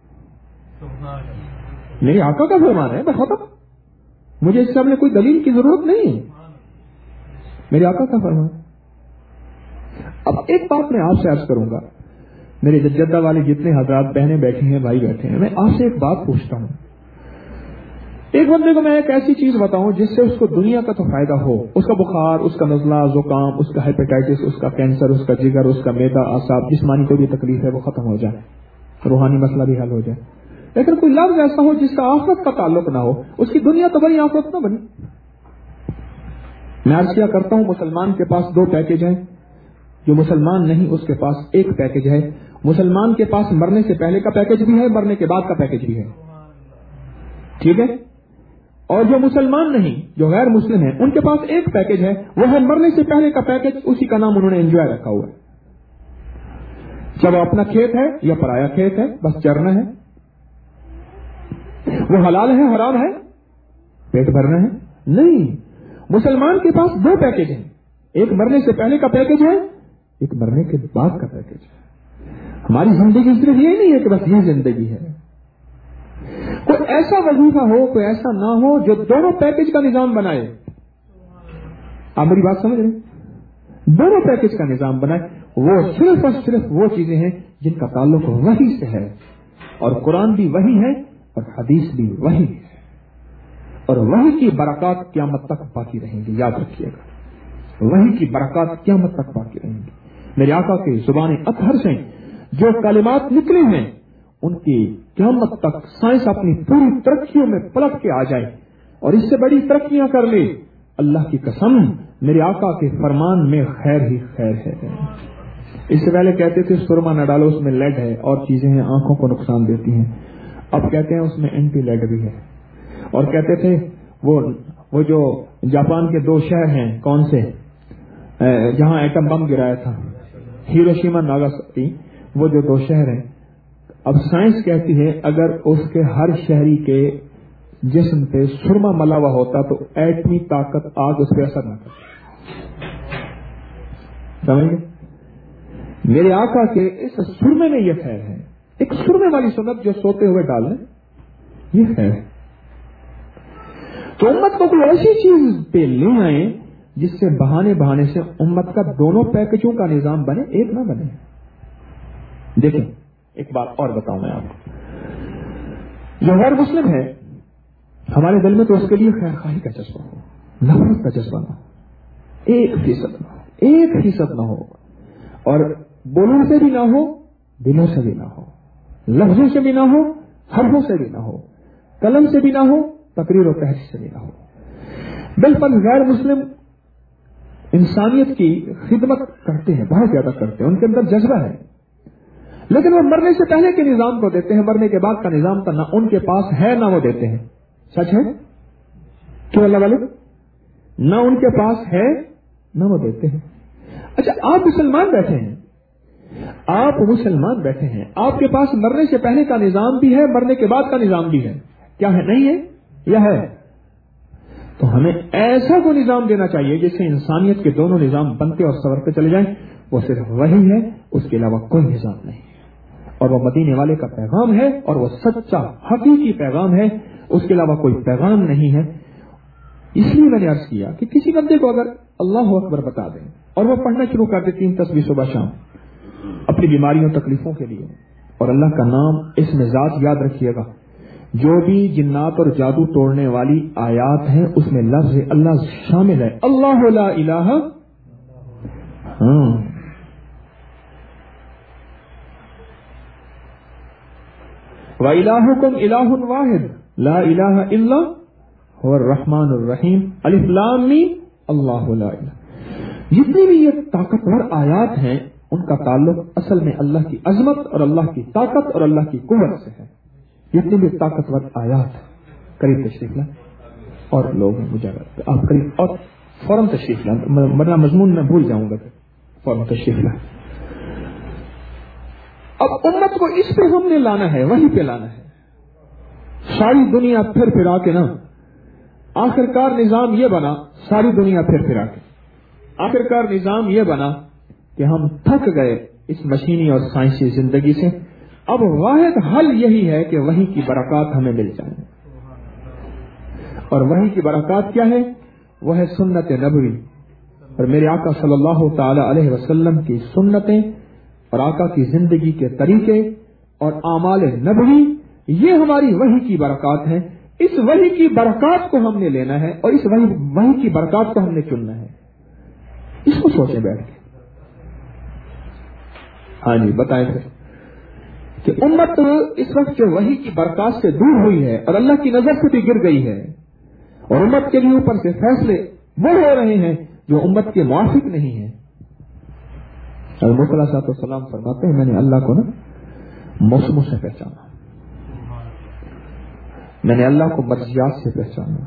Speaker 2: میری آقا کا فرمان ہے، میں ختم، مجھے اس سے کوئی دلیل کی ضرورت نہیں ہے، میرے آقا کا فرمان۔ اب ایک بات میں آپ سے عرض کروں گا، میرے جدہ والے جتنے حضرات بہنیں بیٹھی ہیں، بھائی بیٹھے ہیں، میں آپ سے ایک بات پوچھتا ہوں۔ ایک بندے کو میں ایک ایسی چیز بتاؤں جس سے اس کو دنیا کا تو فائدہ ہو، اس کا بخار، اس کا نزلہ، زکام، اس کا ہیپیٹائٹس، اس کا کینسر، اس کا جگر، اس کا میدا، اعصاب، جسمانی کوئی بھی تکلیف ہے وہ ختم ہو جائے، روحانی مسئلہ بھی حل ہو جائے، لیکن کوئی لفظ ایسا ہو جس کا آخرت کا تعلق نہ ہو، اس کی دنیا تو بنی آخرت نہ بنی۔ میں عرض کیا کرتا ہوں، مسلمان کے پاس دو پیکج ہیں، جو مسلمان نہیں اس کے پاس ایک پیکج ہے۔ مسلمان کے پاس مرنے سے پہلے کا پیکج بھی ہے، مرنے کے بعد کا پیکج بھی ہے، ٹھیک ہے؟ اور جو مسلمان نہیں، جو غیر مسلم ہیں، ان کے پاس ایک پیکج ہے، وہ ہے مرنے سے پہلے کا پیکج، اسی کا نام انہوں نے انجوائے رکھا ہوا ہے۔ جب اپنا کھیت ہے یا پرایا کھیت ہے، بس چرنا ہے، وہ حلال ہے حرام ہے، پیٹ بھرنا ہے نہیں۔ مسلمان کے پاس دو پیکج ہیں، ایک مرنے سے پہلے کا پیکج ہے، ایک مرنے کے بعد کا پیکج ہے۔ ہماری زندگی صرف یہ نہیں ہے کہ بس یہ زندگی ہے، کوئی ایسا وظیفہ ہو، کوئی ایسا نہ ہو جو دونوں پیکج کا نظام بنائے۔ آپ میری بات سمجھ رہے ہیں؟ دونوں پیکج کا نظام بنائے، وہ صرف اور صرف وہ چیزیں ہیں جن کا تعلق وحی سے ہے، اور قرآن بھی وحی ہے اور حدیث بھی وحی ہے، اور وحی کی برکات قیامت تک باقی رہیں گی، یاد رکھیے گا، وحی کی برکات قیامت تک باقی رہیں گی۔ میرے آقا کی زبان اطہر سے جو کلمات نکلے ہیں، ان کی قیامت تک سائنس اپنی پوری ترقیوں میں پلٹ کے آ جائے اور اس سے بڑی ترقیاں کر لے، اللہ کی قسم میرے آقا کے فرمان میں خیر ہی خیر ہے۔ اس سے پہلے کہتے تھے سرما نہ ڈالو، اس میں لیڈ ہے اور چیزیں ہیں آنکھوں کو نقصان دیتی ہیں، اب کہتے ہیں اس میں اینٹی لیڈ بھی ہے۔ اور کہتے تھے وہ وہ جو جاپان کے دو شہر ہیں، کون سے، جہاں ایٹم بم گرایا تھا، ہیروشیما ناگاساکی وہ جو دو شہر ہیں، اب سائنس کہتی ہے اگر اس کے ہر شہری کے جسم پہ سرما ملا ہوا ہوتا تو ایٹمی طاقت آگ اس پہ اثر نہ کرتی. سمجھ گئے؟ میرے آقا کے اس سرمے میں یہ خیر ہے، ایک سرمے والی سنت جو سوتے ہوئے ڈالیں، یہ خیر ہے. تو امت کو کوئی ایسی چیز پہ لے آئیں جس سے بہانے بہانے سے امت کا دونوں پیکجوں کا نظام بنے، ایک نہ بنے. دیکھیں ایک بات اور بتاؤں میں آپ کو، جو غیر مسلم ہے ہمارے دل میں تو اس کے لیے خیر خواہی کا جذبہ ہو، نفرت کا جذبہ نہ ہو، ایک فیصد نہ ہو، ایک فیصد نہ ہو، اور بولوں سے بھی نہ ہو، دلوں سے بھی نہ ہو، لفظوں سے بھی نہ ہو، حرفوں سے بھی نہ ہو، قلم سے بھی نہ ہو، تقریر و تحریر سے بھی نہ ہو. بالکل غیر مسلم انسانیت کی خدمت کرتے ہیں، بہت زیادہ کرتے ہیں، ان کے اندر جذبہ ہے، لیکن وہ مرنے سے پہلے کے نظام کو دیتے ہیں، مرنے کے بعد کا نظام تو نہ ان کے پاس ہے نہ وہ دیتے ہیں. سچ ہے کیوں اللہ والے؟ نہ ان کے پاس ہے نہ وہ دیتے ہیں. اچھا آپ مسلمان بیٹھے ہیں، آپ مسلمان بیٹھے ہیں، آپ کے پاس مرنے سے پہلے کا نظام بھی ہے، مرنے کے بعد کا نظام بھی ہے، کیا ہے؟ نہیں ہے یا ہے؟ تو ہمیں ایسا کو نظام دینا چاہیے جس سے انسانیت کے دونوں نظام بنتے اور سنورتے چلے جائیں. وہ صرف وہی ہے، اس کے علاوہ کوئی نظام نہیں ہے، اور وہ مدینے والے کا پیغام ہے، اور وہ سچا حقیقی پیغام ہے، اس کے علاوہ کوئی پیغام نہیں ہے. اس لیے میں نے عرض کیا کہ کسی بندے کو اگر اللہ اکبر بتا دیں اور وہ پڑھنا شروع کر دے تین تسبیح صبح شام اپنی بیماریوں تکلیفوں کے لیے، اور اللہ کا نام اس میں ذات یاد رکھیے گا، جو بھی جنات اور جادو توڑنے والی آیات ہیں اس میں لفظ اللہ شامل ہے. اللہ لا الہ، ہاں وَإِلَٰهُكُمْ إِلَٰهٌ وَاحِدٌ لَا إِلَٰهَ إِلَّا هُوَ الرَّحْمَٰنُ الرَّحِيمُ الف لام میم اللہ لا الہ. جتنی بھی یہ طاقتور آیات ہیں ان کا تعلق اصل میں اللہ کی عظمت اور اللہ کی طاقت اور اللہ کی قوت سے ہے. جتنی بھی طاقتور آیات قریب تشریف لائیں، اور لوگ مجاہد آپ قریب اور فوراً تشریف لائیں، ورنہ مضمون میں بھول جاؤں گا، فوراً تشریف لائیں. اب امت کو اس پہ ہم نے لانا ہے، وہیں پہ لانا ہے. ساری دنیا پھر پھرا کے نا آخرکار نظام یہ بنا، ساری دنیا پھر پھرا کے آخرکار نظام یہ بنا کہ ہم تھک گئے اس مشینی اور سائنسی زندگی سے. اب واحد حل یہی ہے کہ وحی کی برکات ہمیں مل جائیں، اور وحی کی برکات کیا ہے؟ وہ ہے سنت نبوی، اور میرے آقا صلی اللہ تعالی علیہ وسلم کی سنتیں اور آقا کی زندگی کے طریقے اور اعمال نبوی، یہ ہماری وحی کی برکات ہیں. اس وحی کی برکات کو ہم نے لینا ہے، اور اس وحی وحی کی برکات کو ہم نے چننا ہے. اس کو سوچیں بیٹھ کے. ہاں جی بتائیں پھر کہ امت اس وقت جو وحی کی برکات سے دور ہوئی ہے اور اللہ کی نظر سے بھی گر گئی ہے، اور امت کے لیے اوپر سے فیصلے وہ ہو رہے ہیں جو امت کے موافق نہیں ہیں. اور مطلع صاحب السلام فرماتے ہیں میں نے اللہ کو نا موسموں سے پہچانا، میں نے اللہ کو مرضیات سے پہچانا.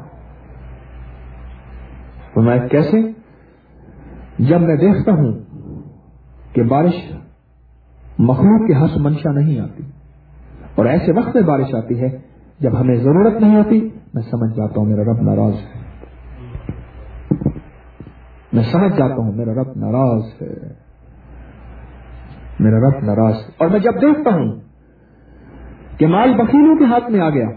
Speaker 2: تو میں کیسے؟ جب میں دیکھتا ہوں کہ بارش مخلوق کے حسب منشا نہیں آتی، اور ایسے وقت میں بارش آتی ہے جب ہمیں ضرورت نہیں ہوتی، میں سمجھ جاتا ہوں میرا رب ناراض ہے. میں سمجھ جاتا ہوں میرا رب ناراض ہے، میرا رب ناراض ہے. اور میں جب دیکھتا ہوں کہ مال بخیلوں کے ہاتھ میں آ گیا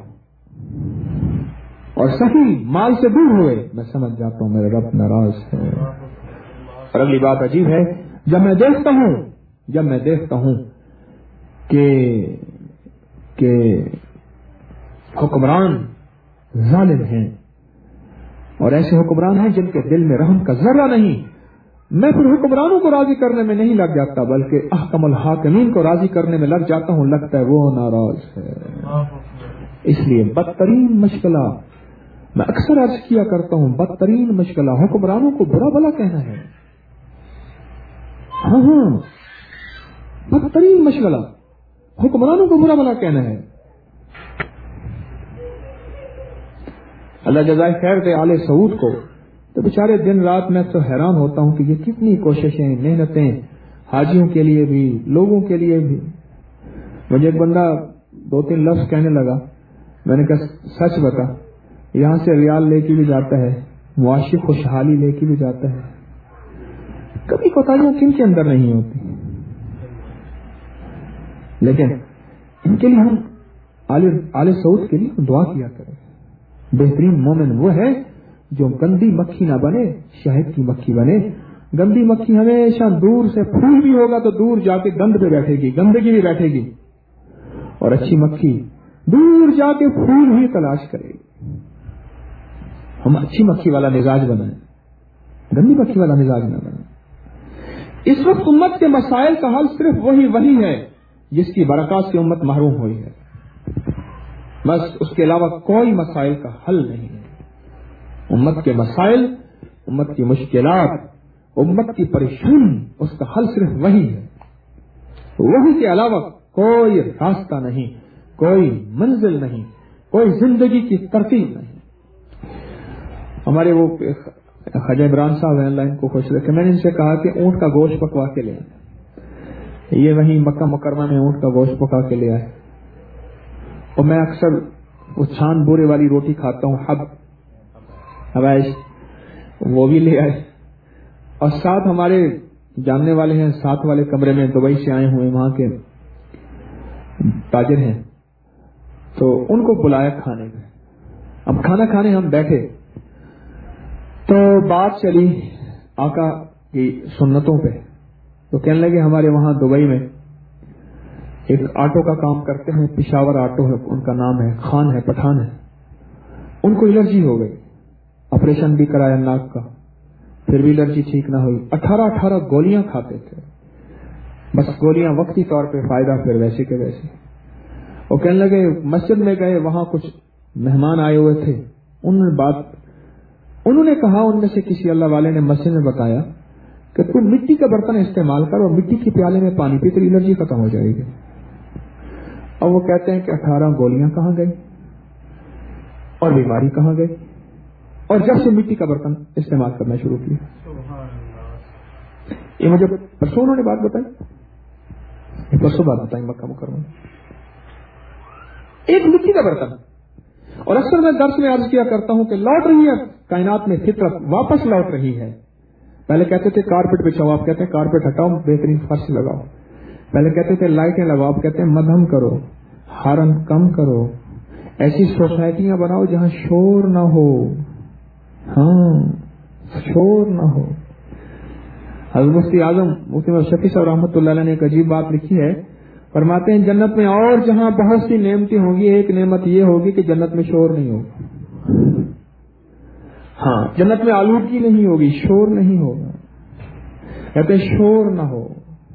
Speaker 2: اور صحیح مال سے دور ہوئے، میں سمجھ جاتا ہوں میرا رب ناراض ہے. اور اگلی بات عجیب ہے، جب میں دیکھتا ہوں جب میں دیکھتا ہوں کہ کہ حکمران ظالم ہیں اور ایسے حکمران ہیں جن کے دل میں رحم کا ذرہ نہیں، میں پھر حکمرانوں کو راضی کرنے میں نہیں لگ جاتا بلکہ احکم الحاکمین کو راضی کرنے میں لگ جاتا ہوں. لگتا ہے وہ ناراض ہے. اس لیے بدترین مشغلہ میں اکثر عرض کیا کرتا ہوں، بدترین مشغلہ حکمرانوں کو برا بھلا کہنا ہے. ہاں ہاں بدترین مشغلہ حکمرانوں کو برا بھلا کہنا ہے. اللہ جزائے خیر دے آل سعود کو. تو بیچارے دن رات میں تو حیران ہوتا ہوں کہ یہ کتنی کوششیں محنتیں حاجیوں کے لیے بھی, لوگوں کے لیے بھی. مجھے ایک بندہ دو تین لفظ کہنے لگا, میں نے کہا سچ بتا, یہاں سے ریال لے کے بھی جاتا ہے, معاشی خوشحالی لے کے بھی جاتا ہے, کبھی کوتاہیاں کن کے اندر نہیں ہوتی, لیکن ان کے لیے ہم آل سعود کے لیے دعا کیا کریں. بہترین مومن وہ ہے جو گندی مکھی نہ بنے, شہد کی مکھی بنے. گندی مکھی ہمیشہ دور سے, پھول بھی ہوگا تو دور جا کے گند پہ بیٹھے گی, گندگی بھی بیٹھے گی, اور اچھی مکھی دور جا کے پھول ہی تلاش کرے گی. ہم اچھی مکھی والا مزاج بنائیں, گندی مکھی والا مزاج نہ بنائیں. اس وقت امت کے مسائل کا حل صرف وہی وہی ہے جس کی برکات سے امت محروم ہوئی ہے, بس اس کے علاوہ کوئی مسائل کا حل نہیں ہے. امت کے مسائل, امت کی مشکلات, امت کی پریشانی, اس کا حل صرف وہی ہے. وہی کے علاوہ کوئی راستہ نہیں, کوئی منزل نہیں, کوئی زندگی کی ترتیب نہیں. ہمارے وہ خواجہ عمران صاحب ہیں, اللہ ان کو خوش رکھے, میں نے ان سے کہا کہ اونٹ کا گوشت پکوا کے لے آئے. یہ وہیں مکہ مکرمہ میں اونٹ کا گوشت پکا کے لے آئے, اور میں اکثر وہ چھان بورے والی روٹی کھاتا ہوں, حب حوائش, وہ بھی لے آئے. اور ساتھ ہمارے جاننے والے ہیں, ساتھ والے کمرے میں دبئی سے آئے ہوئے وہاں کے تاجر ہیں, تو ان کو بلایا کھانے میں. اب کھانا کھانے ہم بیٹھے تو بات چلی آقا کی سنتوں پہ. تو کہنے لگے ہمارے وہاں دبئی میں ایک آٹو کا کام کرتے ہیں, پشاور آٹو ہے ان کا نام ہے, خان ہے, پٹھان ہے. ان کو الرجی ہو گئی, آپریشن بھی کرایا ناک کا, پھر بھی الرجی ٹھیک نہ ہوئی. اٹھارہ اٹھارہ گولیاں کھاتے تھے, بس گولیاں وقتی طور پہ فائدہ, پھر ویسے کے ویسے. وہ کہنے لگے مسجد میں گئے, وہاں کچھ مہمان آئے ہوئے تھے, انہوں نے بات انہوں نے کہا, ان میں سے کسی اللہ والے نے مسجد میں بتایا کہ تم مٹی کا برتن استعمال کر اور مٹی کی پیالے میں پانی پی, تیری الرجی ختم ہو جائے گی. اور وہ کہتے ہیں کہ اٹھارہ گولیاں کہاں گئی اور بیماری کہاں گئی, اور جب سے مٹی کا برتن استعمال کرنا شروع کیا. یہ مجھے پرسوں انہوں نے بات بتائی, پرسوں بات بتائی مکہ مکرمہ, ایک مٹی کا برتن. اور اکثر میں درس میں عرض کیا کرتا ہوں کہ لوٹ رہی ہے کائنات میں فطرت, واپس لوٹ رہی ہے. پہلے کہتے تھے کارپیٹ بچھاؤ, آپ کہتے ہیں کارپیٹ ہٹاؤ, بہترین فرش لگاؤ. پہلے کہتے تھے لائٹیں لگاؤ, آپ کہتے ہیں مدھم کرو, ہارن کم کرو, ایسی سوسائٹیاں بناؤ جہاں شور نہ ہو. ہاں شور نہ ہو. حضرت مفتی اعظم مفتی شفیع صاحب رحمۃ اللہ علیہ نے ایک عجیب بات لکھی ہے, فرماتے ہیں جنت میں اور جہاں بہت سی نعمتیں ہوں گی, ایک نعمت یہ ہوگی کہ جنت میں شور نہیں ہوگا. ہاں جنت میں آلودگی نہیں ہوگی, شور نہیں ہوگا. کہتے ہیں شور نہ ہو.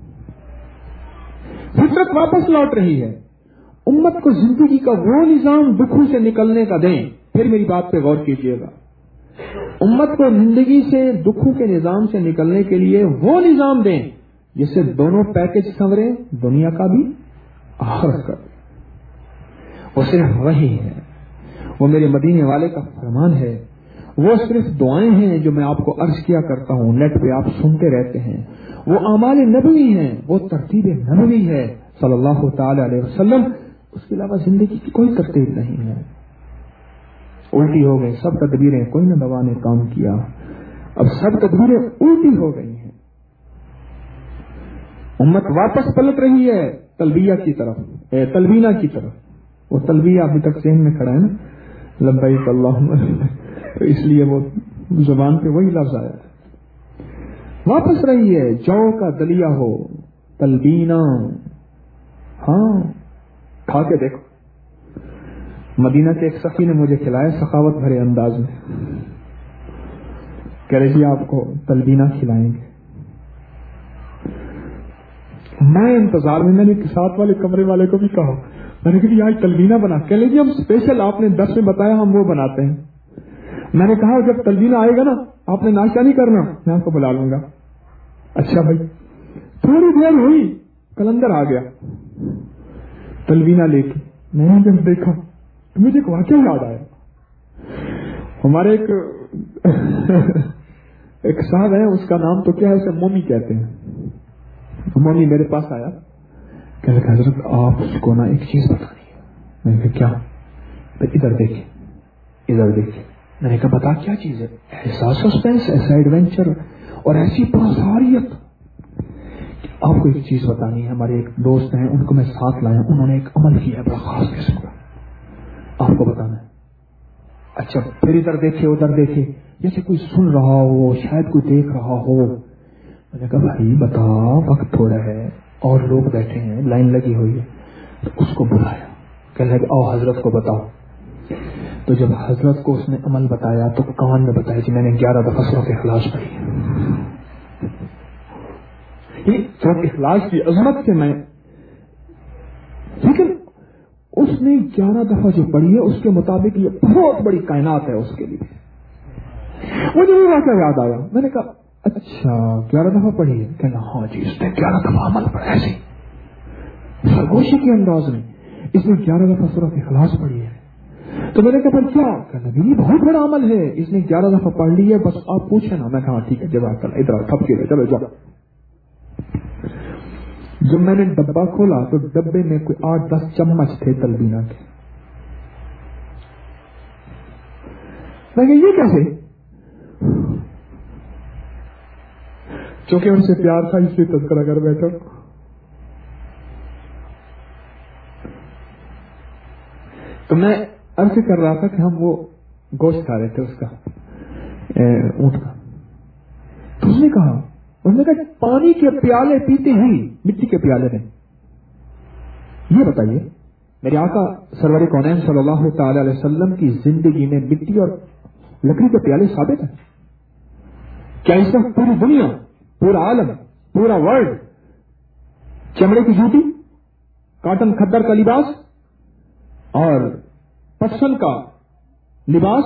Speaker 2: فطرت واپس لوٹ رہی ہے. امت کو زندگی کا وہ نظام دکھوں سے نکلنے کا دیں. پھر میری بات پہ غور کیجیے گا, امت کو زندگی سے دکھوں کے نظام سے نکلنے کے لیے وہ نظام دیں جس سے دونوں پیکج سنورے, دنیا کا بھی آخرت کا بھی. وہ صرف وہی ہے, وہ میرے مدینے والے کا فرمان ہے, وہ صرف دعائیں ہیں جو میں آپ کو عرض کیا کرتا ہوں, نیٹ پہ آپ سنتے رہتے ہیں. وہ اعمال نبوی ہیں, وہ ترتیب نبوی ہے صلی اللہ تعالی علیہ وسلم. اس کے علاوہ زندگی کی کوئی ترتیب نہیں ہے. الٹی ہو گئی سب تدبیریں, کوئی نہ دوا نے کام کیا, اب سب تدبیریں الٹی ہو گئی ہیں. امت واپس پلٹ رہی ہے تلبیہ کی طرف, تلبینہ کی طرف. وہ تلبیہ ابھی تک ذہن میں کھڑا ہے نا, لبیک اللہم, تو اس لیے وہ زبان پہ وہی لفظ آیا. واپس رہی ہے, جو کا دلیا ہو, تلبینہ. ہاں کھا کے دیکھو. مدینہ کے ایک سخی نے مجھے کھلایا سخاوت بھرے انداز میں, کہہ رہے جی آپ کو تلبینہ کھلائیں گے. میں انتظار میں, میں نے ساتھ والے کمرے والے کو بھی کہا, میں نے کہا آج تلبینہ بنا, کہہ لیں جی ہم اسپیشل, آپ نے دس میں بتایا ہم وہ بناتے ہیں. میں نے کہا جب تلبینہ آئے گا نا آپ نے ناشتہ نہیں کرنا, میں آپ کو بلا لوں گا. اچھا بھائی. تھوڑی دیر ہوئی کلندر آ گیا تلبینہ لے کے. میں نے جب دیکھا مجھے ایک واقعہ یاد آیا. ہمارے ایک ایک صاحب ہیں, اس کا نام تو کیا ہے, اسے مومی کہتے ہیں, مولوی میرے پاس آیا کہ حضرت آپ اس کو نا ایک چیز بتانی ہے. میں نے کہا کیا؟ ادھر دیکھیں ادھر دیکھیں. میں نے کہا بتا کیا چیز ہے؟ ایسا سسپینس، ایسا ایڈونچر اور ایسی پراساریت. آپ کو ایک چیز بتانی ہے. ہمارے ایک دوست ہیں، ان کو میں ساتھ لایا، انہوں نے ایک عمل کیا ہے بڑا خاص قسم کا، آپ کو بتانا ہے. اچھا پھر ادھر دیکھے ادھر دیکھے، جیسے کوئی سن رہا ہو، شاید کوئی دیکھ رہا ہو. میں نے کہا بھائی بتا، وقت تھوڑا ہے اور لوگ بیٹھے ہیں، لائن لگی ہوئی ہے. تو اس کو بلایا، کہنے لگے آؤ حضرت کو بتاؤ. تو جب حضرت کو اس نے عمل بتایا تو کان میں بتایا کہ میں نے گیارہ دفعہ سورۃ اخلاص پڑھی. یہ سورۃ اخلاص کی عظمت سے میں، لیکن اس نے گیارہ دفعہ جو پڑھی ہے اس کے مطابق یہ بہت بڑی کائنات ہے اس کے لیے. مجھے یہ واقعہ یاد آیا. میں نے کہا اچھا گیارہ دفعہ پڑھی ہے؟ کہنا ہاں جی اس نے گیارہ دفعہ عمل پڑھا. ایسے سرگوشی کے انداز میں اس نے گیارہ دفعہ سورۃ اخلاص پڑھی ہے. تو میں نے کہا پھر کیا؟ کہنا یہ بہت بڑا عمل ہے، اس نے گیارہ دفعہ پڑھ لی ہے، بس آپ پوچھیں نا. میں کہا ٹھیک ہے جزاک اللہ، ادھر تھپ کے چلو جاؤ. جب میں نے ڈبہ کھولا تو ڈبے میں کوئی آٹھ دس چمچ تھے تلبینہ کے. میں کہ یہ کیسے؟ چونکہ ان سے پیار تھا اس لیے تذکرہ کر بیٹھا. تو میں عرض کر رہا تھا کہ ہم وہ گوشت کھا رہے تھے اس کا، اونٹ کا. تو اس نے کہا اس نے کہا پانی کے پیالے پیتے ہی مٹی کے پیالے میں. یہ بتائیے میرے آقا سرور کونین صلی اللہ تعالی علیہ وسلم کی زندگی میں مٹی اور لکڑی کے پیالے ثابت ہیں کیا؟ اس وقت پوری دنیا، پورا عالم، پورا ورلڈ چمڑے کی جوتی، کاٹن کھدر کا لباس اور پٹسن کا لباس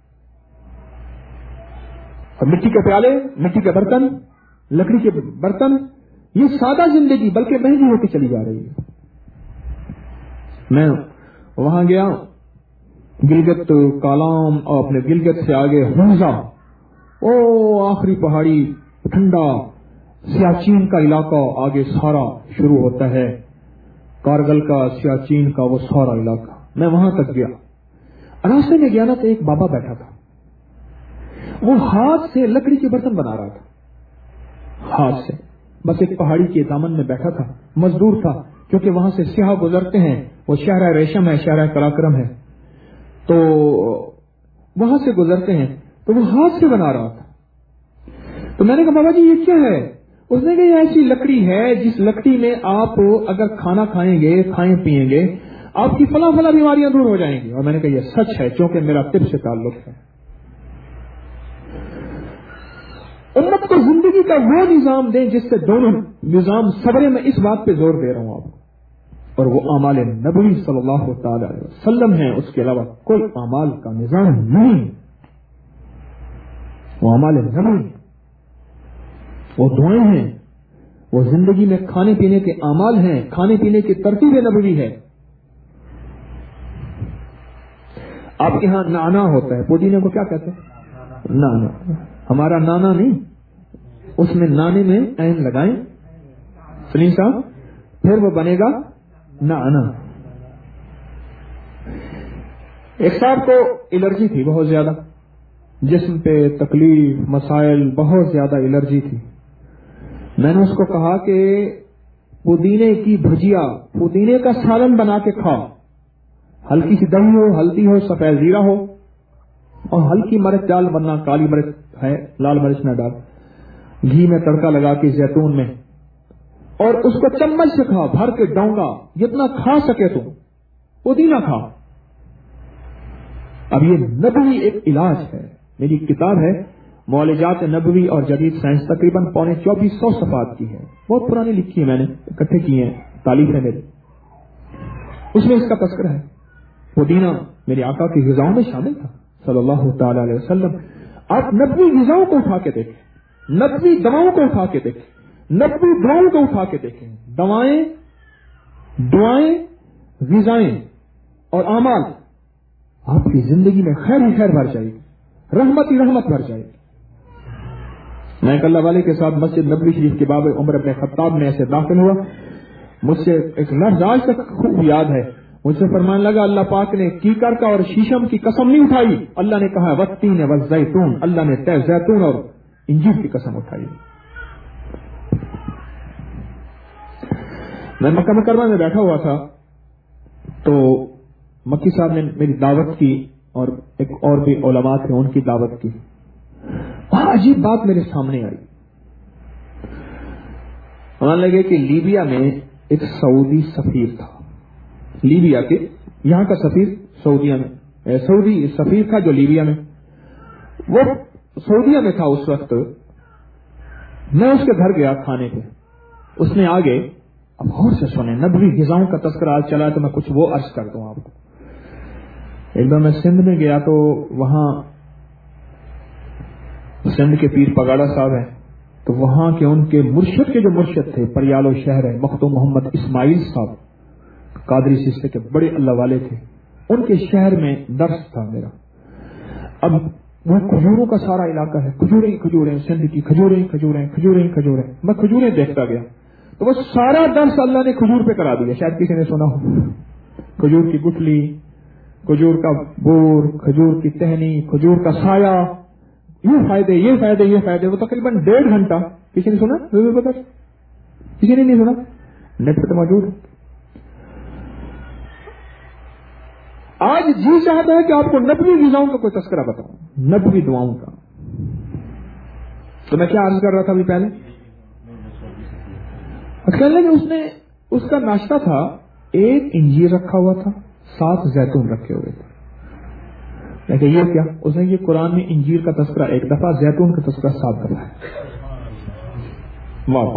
Speaker 2: اور مٹی کے پیالے، مٹی کے برتن، لکڑی کے برتن، یہ سادہ زندگی بلکہ مہنگی ہوتی چلی جا رہی ہے. میں وہاں گیا گلگت کالام اور اپنے گلگت سے آگے ہنزا، او آخری پہاڑی، ٹھنڈا سیاچین کا علاقہ آگے سارا شروع ہوتا ہے، کارگل کا سیاچین کا وہ سارا علاقہ. میں وہاں تک گیا. راستے میں گیا نا تو ایک بابا بیٹھا تھا، وہ ہاتھ سے لکڑی کے برتن بنا رہا تھا، ہاتھ سے، بس ایک پہاڑی کے دامن میں بیٹھا تھا. مزدور تھا کیونکہ وہاں سے سیاح گزرتے ہیں، وہ شہر ریشم ہے، شہر کراکرم ہے، تو وہاں سے گزرتے ہیں، تو وہ ہاتھ سے بنا رہا تھا. تو میں نے کہا بابا جی یہ کیا ہے؟ اس نے کہا یہ ایسی لکڑی ہے جس لکڑی میں آپ اگر کھانا کھائیں گے، کھائیں پیئیں گے، آپ کی فلاں فلاں بیماریاں دور ہو جائیں گی. اور میں نے کہا یہ سچ ہے چونکہ میرا طب سے تعلق ہے. امت کو زندگی کا وہ نظام دیں جس سے دونوں نظام صبر. میں اس بات پہ زور دے رہا ہوں آپ کو، اور وہ اعمال نبوی صلی اللہ تعالی علیہ وسلم ہیں، اس کے علاوہ کوئی اعمال کا نظام نہیں. وہ اعمال نبوی، وہ دعائیں ہیں، وہ زندگی میں کھانے پینے کے اعمال ہیں، کھانے پینے کی ترتیب نبوی ہے. آپ کے ہاں نانا ہوتا ہے، پودینے کو کیا کہتے ہیں؟ نانا. ہمارا نانا نہیں، اس میں نانے میں عین لگائیں سلیم صاحب، پھر وہ بنے گا نانا. ایک صاحب کو الرجی تھی بہت زیادہ، جسم پہ تکلیف، مسائل، بہت زیادہ الرجی تھی. میں نے اس کو کہا کہ پودینے کی بھجیا، پودینے کا سالن بنا کے کھاؤ، ہلکی سی دہی ہو، ہلدی ہو، سفید زیرہ ہو اور ہلکی مرچ ڈال، ورنہ کالی مرچ ہے، لال مرچ نہ ڈال، گھی میں تڑکا لگا کے زیتون میں، اور اس کو چمچ سے کھاؤ، بھر کے ڈونگا، جتنا کھا سکے تو پودینہ کھاؤ. اب یہ نبوی ایک علاج ہے. میری کتاب ہے معالجات نبوی اور جدید سائنس، تقریباً پونے چوبیس سو صفحات کی ہے، بہت پرانی لکھی ہے، میں نے اکٹھے کی ہیں، تالیف ہے میری. اس میں اس کا تذکرہ ہے. پودینہ میرے آقا کی غذاؤں میں شامل تھا صلی اللہ تعالی علیہ وسلم. آپ نبوی غذاؤں کو اٹھا کے دیکھیں، نبوی دواؤں کو اٹھا کے دیکھیں، نبوی دعاؤں کو اٹھا کے دیکھیں. دوائیں، دعائیں، غذائیں اور اعمال، آپ کی زندگی میں خیر ہی خیر بھر جائے گی، رحمت ہی رحمت بھر جائے گی. میں ایک اللہ والے کے ساتھ مسجد نبوی شریف کے باب عمر ابن خطاب میں ایسے داخل ہوا، مجھ سے ایک لفظ آج تک خوب یاد ہے، مجھ سے فرمانے لگا اللہ پاک نے کیکر کا اور شیشم کی قسم نہیں اٹھائی، اللہ نے کہا والتین والزیتون، اللہ نے طے زیتون اور انجیر کی قسم اٹھائی۔ میں مکہ مکرمہ میں بیٹھا ہوا تھا تو مکی صاحب نے میری دعوت کی اور ایک اور بھی علماء تھے ان کی دعوت کی، وہاں عجیب بات میرے سامنے آئی۔ وہاں لگے کہ لیبیا میں ایک سعودی سفیر تھا، لیبیا کے یہاں کا سفیر سعودیہ میں، سعودی سفیر تھا جو لیبیا میں، وہ سعودیہ میں تھا اس وقت۔ میں اس کے گھر گیا کھانے پہ، اس نے آگے اب غور سے سنیں، نبوی غذاؤں کا تذکرہ آج چلا ہے تو میں کچھ وہ عرض کرتا ہوں آپ کو۔ ایک بار میں سندھ میں گیا تو وہاں سندھ کے پیر پگاڑا صاحب ہیں، تو وہاں کے ان کے مرشد کے جو مرشد تھے پریالو شہر ہے مختوم محمد اسماعیل صاحب قادری سلسلے کے بڑے اللہ والے تھے، ان کے شہر میں درس تھا میرا۔ اب وہ کھجوروں کا سارا علاقہ ہے، کھجوریں کھجوریں سندھ کی، کھجوریں کھجوریں کھجوریں کھجوریں، میں کھجوریں دیکھتا گیا تو وہ سارا درس اللہ نے کھجور پہ کرا دیا، شاید کسی نے سنا ہو، کھجور کی گٹھلی، کھجور کا بور، کھجور کی ٹہنی، کھجور کا سایہ، یہ فائدے یہ فائدے یہ فائدے، وہ تقریباً ڈیڑھ گھنٹہ۔ کسی نے سنا؟ کسی نے نہیں سنا؟ نیٹ پہ تو موجود۔ آج جی چاہتا ہے کہ آپ کو نبوی غذاؤں کا کوئی تذکرہ بتاؤں، نبوی دعاؤں کا۔ تو میں کیا عرض کر رہا تھا ابھی پہلے؟ کہنے لگے اس نے اس کا ناشتہ تھا، ایک انجیر رکھا ہوا تھا، سات زیتون رکھے ہوئے تھے۔ میں کہ یہ کیا؟ اس نے یہ قرآن میں انجیر کا تذکرہ ایک دفعہ، زیتون کا تذکرہ سات دفعہ ہے۔ واہ،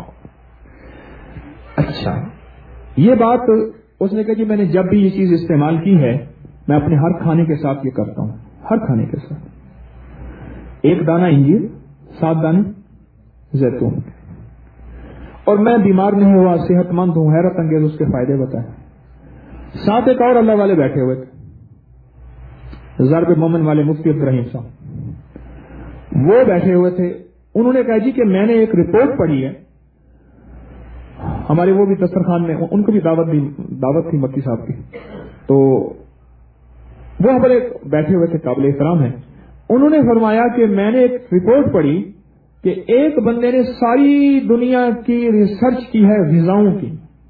Speaker 2: اچھا یہ بات اس نے کہا کہ میں نے جب بھی یہ چیز استعمال کی ہے میں اپنے ہر کھانے کے ساتھ یہ کرتا ہوں، ہر کھانے کے ساتھ ایک دانہ انجیر، سات دانے زیتون، اور میں بیمار نہیں ہوا، صحت مند ہوں۔ حیرت انگیز اس کے فائدے بتائے۔ ساتھ ایک اور اللہ والے بیٹھے ہوئے تھے، ضرب مومن والے مفتی عبدالرحیم صاحب، وہ بیٹھے ہوئے تھے۔ انہوں نے کہا جی کہ میں نے ایک رپورٹ پڑھی ہے، ہمارے وہ بھی دسترخوان میں ان کو بھی دعوت دی دعوت تھی مکی صاحب کی، تو وہ ہمارے بیٹھے ہوئے تھے، قابل احترام ہیں۔ انہوں نے فرمایا کہ میں نے ایک رپورٹ پڑھی کہ ایک بندے نے ساری دنیا کی ریسرچ کی ہے غذاؤں کی۔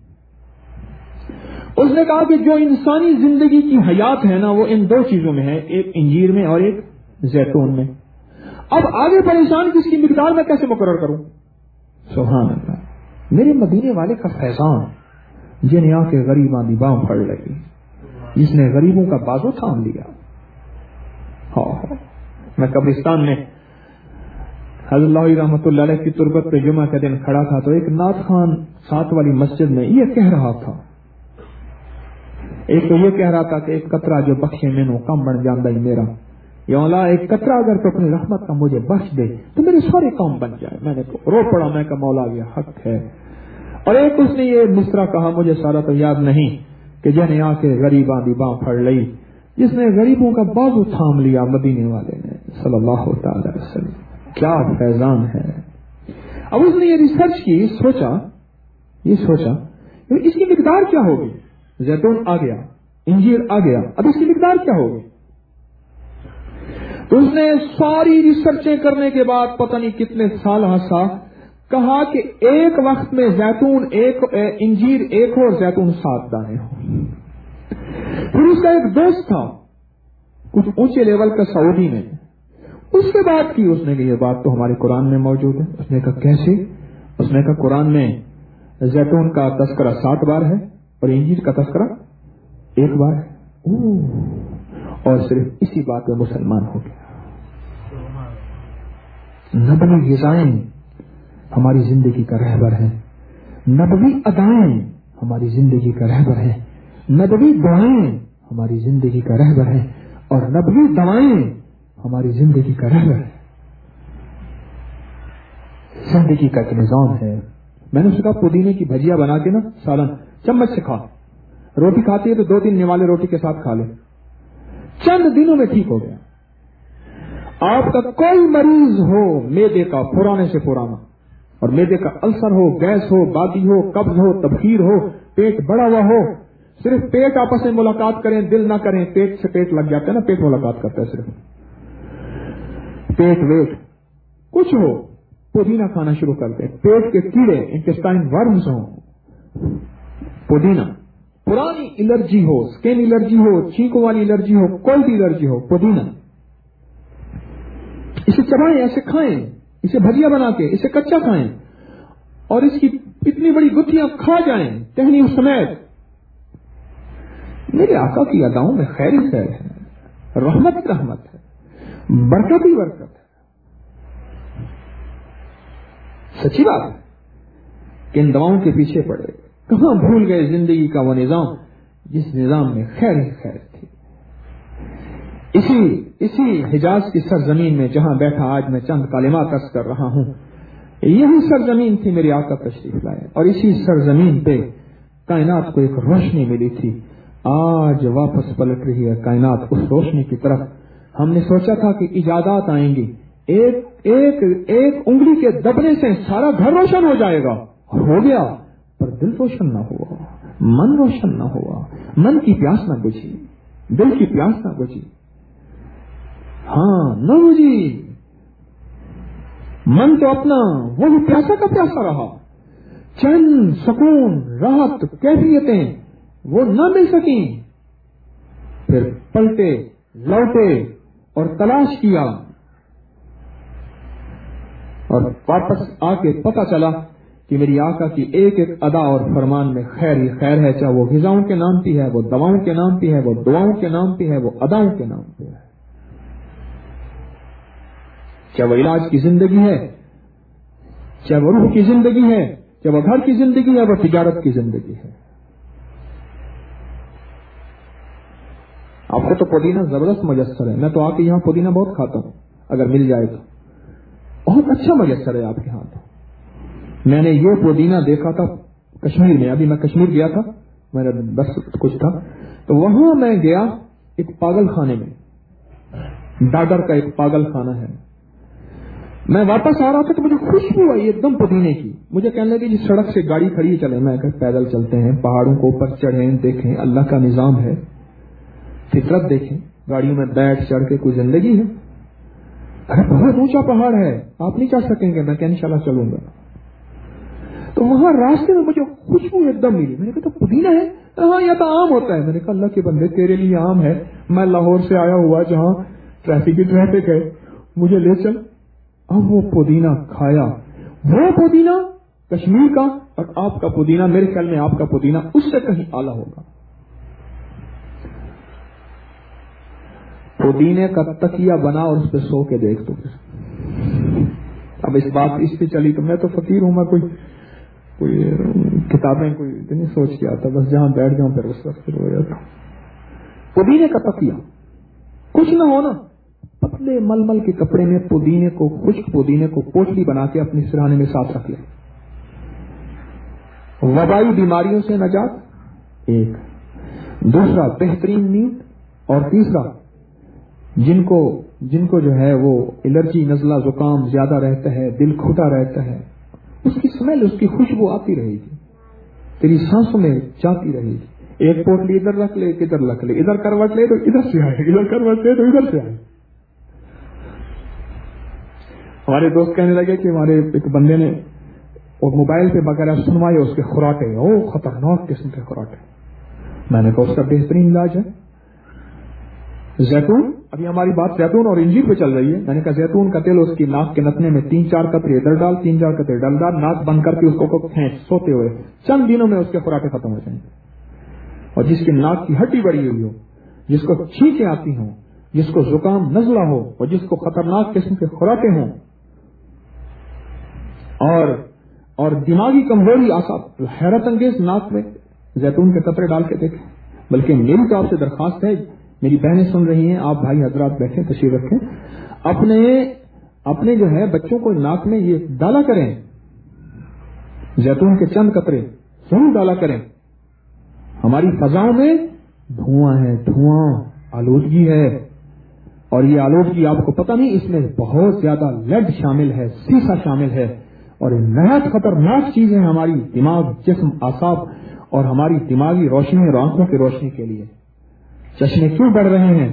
Speaker 2: اس نے کہا کہ جو انسانی زندگی کی حیات ہے نا وہ ان دو چیزوں میں ہے، ایک انجیر میں اور ایک زیتون میں۔ اب آگے پریشان کی اس کی مقدار میں کیسے مقرر کروں؟ سبحان اللہ، میرے مدینے والے کا فیضان، جن آ کے غریباں دی باں پڑ لگی، جس نے غریبوں کا بازو تھام لیا۔ ہاں میں قبرستان میں حضرت اللہ رحمۃ اللہ علیہ کی تربت پہ جمعہ کے دن کھڑا تھا تو ایک نعت خان ساتھ والی مسجد میں یہ کہہ رہا تھا، ایک تو یہ کہہ رہا تھا کہ ایک قطرہ جو بخشے مینوں کم بن جاندہ ہی میرا، یا اللہ ایک قطرہ اگر تو اپنی رحمت کا مجھے بخش دے تو میرے سارے کام بن جائے۔ میں نے رو پڑا، میں کہ مولا یہ حق ہے۔ اور ایک اس نے یہ مصرع کہا، مجھے سارا تو یاد نہیں، کہ جن آ کے غریباں دی باں پھڑ لئی، جس نے غریبوں کا بازو تھام لیا مدینے والے نے صلی اللہ تعالی وسلم۔ کیا فیضان ہے۔ اب اس نے یہ ریسرچ کی، سوچا یہ سوچا اس کی مقدار کیا ہوگی؟ زیتون آ گیا، انجیر آ گیا، اب اس کی مقدار کیا ہوگی؟ تو اس نے ساری ریسرچیں کرنے کے بعد پتہ نہیں کتنے سال ہنسا، کہا کہ ایک وقت میں زیتون ایک انجیر ایک ہو اور زیتون سات دانے ہو۔ پھر اس کا ایک دوست تھا کچھ اونچے لیول کا سعودی میں، اس سے بات کی، اس نے کہا یہ بات تو ہمارے قرآن میں موجود ہے۔ اس نے کہا کیسے؟ اس نے کہا قرآن میں زیتون کا تذکرہ سات بار ہے اور انجیر کا تذکرہ ایک بار ہے۔ اوہ، اور صرف اسی بات میں مسلمان ہو گیا۔ نبوی غذائیں ہماری زندگی کا رہبر ہے، نبوی ادائیں ہماری زندگی کا رہبر ہے، نبوی دعائیں ہماری زندگی کا رہبر ہے، اور نبوی دوائیں ہماری زندگی کا رہبر ہے۔ زندگی کا ایک نظام ہے۔ میں نے اس کا پودینے کی بھجیا بنا کے نا سالن چمچ سے کھا، روٹی کھاتی ہے تو دو تین نوالے روٹی کے ساتھ کھا لے، چند دنوں میں ٹھیک ہو گیا۔ آپ کا کوئی مریض ہو میدے کا پرانے سے پرانا، اور میدے کا السر ہو، گیس ہو، بادی ہو، قبض ہو، تبخیر ہو، پیٹ بڑا ہوا ہو، صرف پیٹ آپس میں ملاقات کریں، دل نہ کریں، پیٹ سے پیٹ لگ جاتا ہے نا، پیٹ ملاقات کرتا ہے، صرف پیٹ ویٹ کچھ ہو، پودینہ کھانا شروع کر دیں. پیٹ کے کیڑے، انٹسٹائن ورمز ہوں، پودینہ. پرانی الرجی ہو، سکن الرجی ہو، چھینکوں والی الرجی ہو، کوئی بھی الرجی ہو، پودینہ اسے چبائیں، ایسے کھائیں، اسے بھجیا بنا کے، اسے کچا کھائیں، اور اس کی اتنی بڑی گتھیاں کھا جائیں ٹہنی سمیت. میرے آقا کی اداؤں میں خیر ہی خیر ہے، رحمت رحمت ہے، برکت ہی برکت ہے. سچی بات ہے کہ ان دواؤں کے پیچھے پڑے، کہاں بھول گئے زندگی کا وہ نظام جس نظام میں خیر ہی خیر تھی. اسی اسی حجاز کی سرزمین میں جہاں بیٹھا آج میں چند کلمات عرض کر رہا ہوں، یہی سرزمین تھی میرے آقا تشریف لائے، اور اسی سرزمین پہ کائنات کو ایک روشنی ملی تھی. آج واپس پلٹ رہی ہے کائنات اس روشنی کی طرف. ہم نے سوچا تھا کہ ایجادات آئیں گی، ایک ایک ایک انگلی کے دبنے سے سارا گھر روشن ہو جائے گا، ہو گیا، پر دل روشن نہ ہوا، من روشن نہ ہوا، من کی پیاس نہ بجھی، دل کی پیاس نہ بجھی. ہاں نہ بجھی، من تو اپنا وہی پیاسا کا پیاسا رہا. چین، سکون، راحت، کیفیتیں وہ نہ مل سکیں. پھر پلٹے، لوٹے اور تلاش کیا، اور واپس آ کے پتہ چلا کہ میری آقا کی ایک ایک ادا اور فرمان میں خیر ہی خیر ہے. چاہے وہ غذاؤں کے نام پہ ہے، وہ دواؤں کے نام پہ ہے، وہ دعاؤں کے نام پہ ہے، وہ اداؤں کے نام پہ ہے. چاہے وہ علاج کی زندگی ہے، چاہے وہ روح کی زندگی ہے، چاہے وہ گھر کی زندگی ہے، وہ تجارت کی زندگی ہے. آپ کو تو پودینہ زبردست میسر ہے. میں تو آ کے یہاں پودینہ بہت کھاتا ہوں، اگر مل جائے تو بہت اچھا میسر ہے آپ کے ہاں. تو میں نے یہ پودینہ دیکھا تھا کشمیر میں، ابھی میں کشمیر گیا تھا، میرا بس کچھ تھا، تو وہاں میں گیا ایک پاگل خانے میں، ڈاڈر کا ایک پاگل خانہ ہے. میں واپس آ رہا تھا تو مجھے خوشبو آئی ایک دم پودینے کی. مجھے کہنے لگے جی سڑک سے گاڑی کھڑی ہے، چلے. میں کہ پیدل چلتے ہیں، پہاڑوں کو اوپر چڑھیں، دیکھیں اللہ کا نظام ہے، فطرت دیکھیں. گاڑیوں میں بیٹھ چڑھ کے کوئی زندگی ہے؟ ارے بہت اونچا پہاڑ ہے، آپ نہیں چڑھ سکیں گے. میں کہ انشاءاللہ چلوں گا. تو وہاں راستے میں مجھے خوشبو ایک دم ملی. میں نے کہا تو پودینہ ہے؟ ہاں یہ تو عام ہوتا ہے. میں نے کہا اللہ کے بندے تیرے لیے عام ہے، میں لاہور سے آیا ہوا جہاں ٹریفک کی ٹریفک ہے، مجھے لے چل. اب وہ پودینہ کھایا، وہ پودینہ کشمیر کا اور آپ کا پودینہ، میرے خیال میں آپ کا پودینہ اس سے کہیں اعلیٰ ہوگا. پودینے کا تکیہ بنا اور اس پہ سو کے دیکھ تو. اب اس بات اس پہ چلی تو میں تو فقیر ہوں، میں کوئی کوئی کتابیں کوئی نہیں سوچ کے آتا، بس جہاں بیٹھ جاؤں پھر اس وقت ہو جاتا. پودینے کا تکیہ کچھ نہ ہونا، پتلے مل مل کے کپڑے میں پودینے کو، خشک پودینے کو پوٹلی بنا کے اپنی سرہانے میں ساتھ رکھ لیں. وبائی بیماریوں سے نجات ایک، دوسرا بہترین نیند، اور تیسرا جن کو جن کو جو ہے وہ الرجی، نزلہ، زکام زیادہ رہتا ہے، دل کھٹا رہتا ہے، اس کی اسمیل، اس کی خوشبو آتی رہے گی، تیری سانسوں میں جاتی رہے گی. ایک پوٹلی ادھر رکھ لے، ادھر رکھ لے، ادھر کروٹ لے تو ادھر سے آئے، ادھر کروٹ لے تو ادھر سے آئے. ہمارے دوست کہنے لگے کہ ہمارے ایک بندے نے اور موبائل پہ بغیر سنوائے اس کے خوراکیں، او خطرناک قسم کے خوراکیں. میں نے کہا اس کا بہترین علاج ہے زیتون. ابھی ہماری بات زیتون اور انجیر پہ چل رہی ہے. میں نے کہا زیتون کا تیل اس کی ناک کے نتنے میں تین چار قطرے ادھر ڈال، تین چار قطرے ڈال ڈال، ناک بند کر کے اس کو کھینچ سوتے ہوئے، چند دنوں میں اس کے خوراکیں ختم ہو جائیں گے. اور جس کی ناک کی ہڈی بڑی ہوئی ہو، جس کو چھینکیں آتی ہوں، جس کو زکام نزلہ ہو، اور جس کو خطرناک قسم کے خوراکیں ہوں، اور اور دماغی کمزوری، آساب حیرت انگیز، ناک میں زیتون کے قطرے ڈال کے دیکھیں. بلکہ میری تو آپ سے درخواست ہے، میری بہنیں سن رہی ہیں، آپ بھائی حضرات بیٹھے تشریف رکھیں، اپنے اپنے جو ہے بچوں کو ناک میں یہ ڈالا کریں، زیتون کے چند قطرے ضرور ڈالا کریں. ہماری فضاؤں میں دھواں ہے، دھواں، آلودگی ہے، اور یہ آلودگی آپ کو پتہ نہیں اس میں بہت زیادہ لیڈ شامل ہے، سیسا شامل ہے، اور نہایت خطرناک چیز ہے ہماری دماغ، جسم، اعصاب اور ہماری دماغی روشنی اور آنکھوں کی روشنی کے لیے۔ چشمے کیوں بڑھ رہے ہیں؟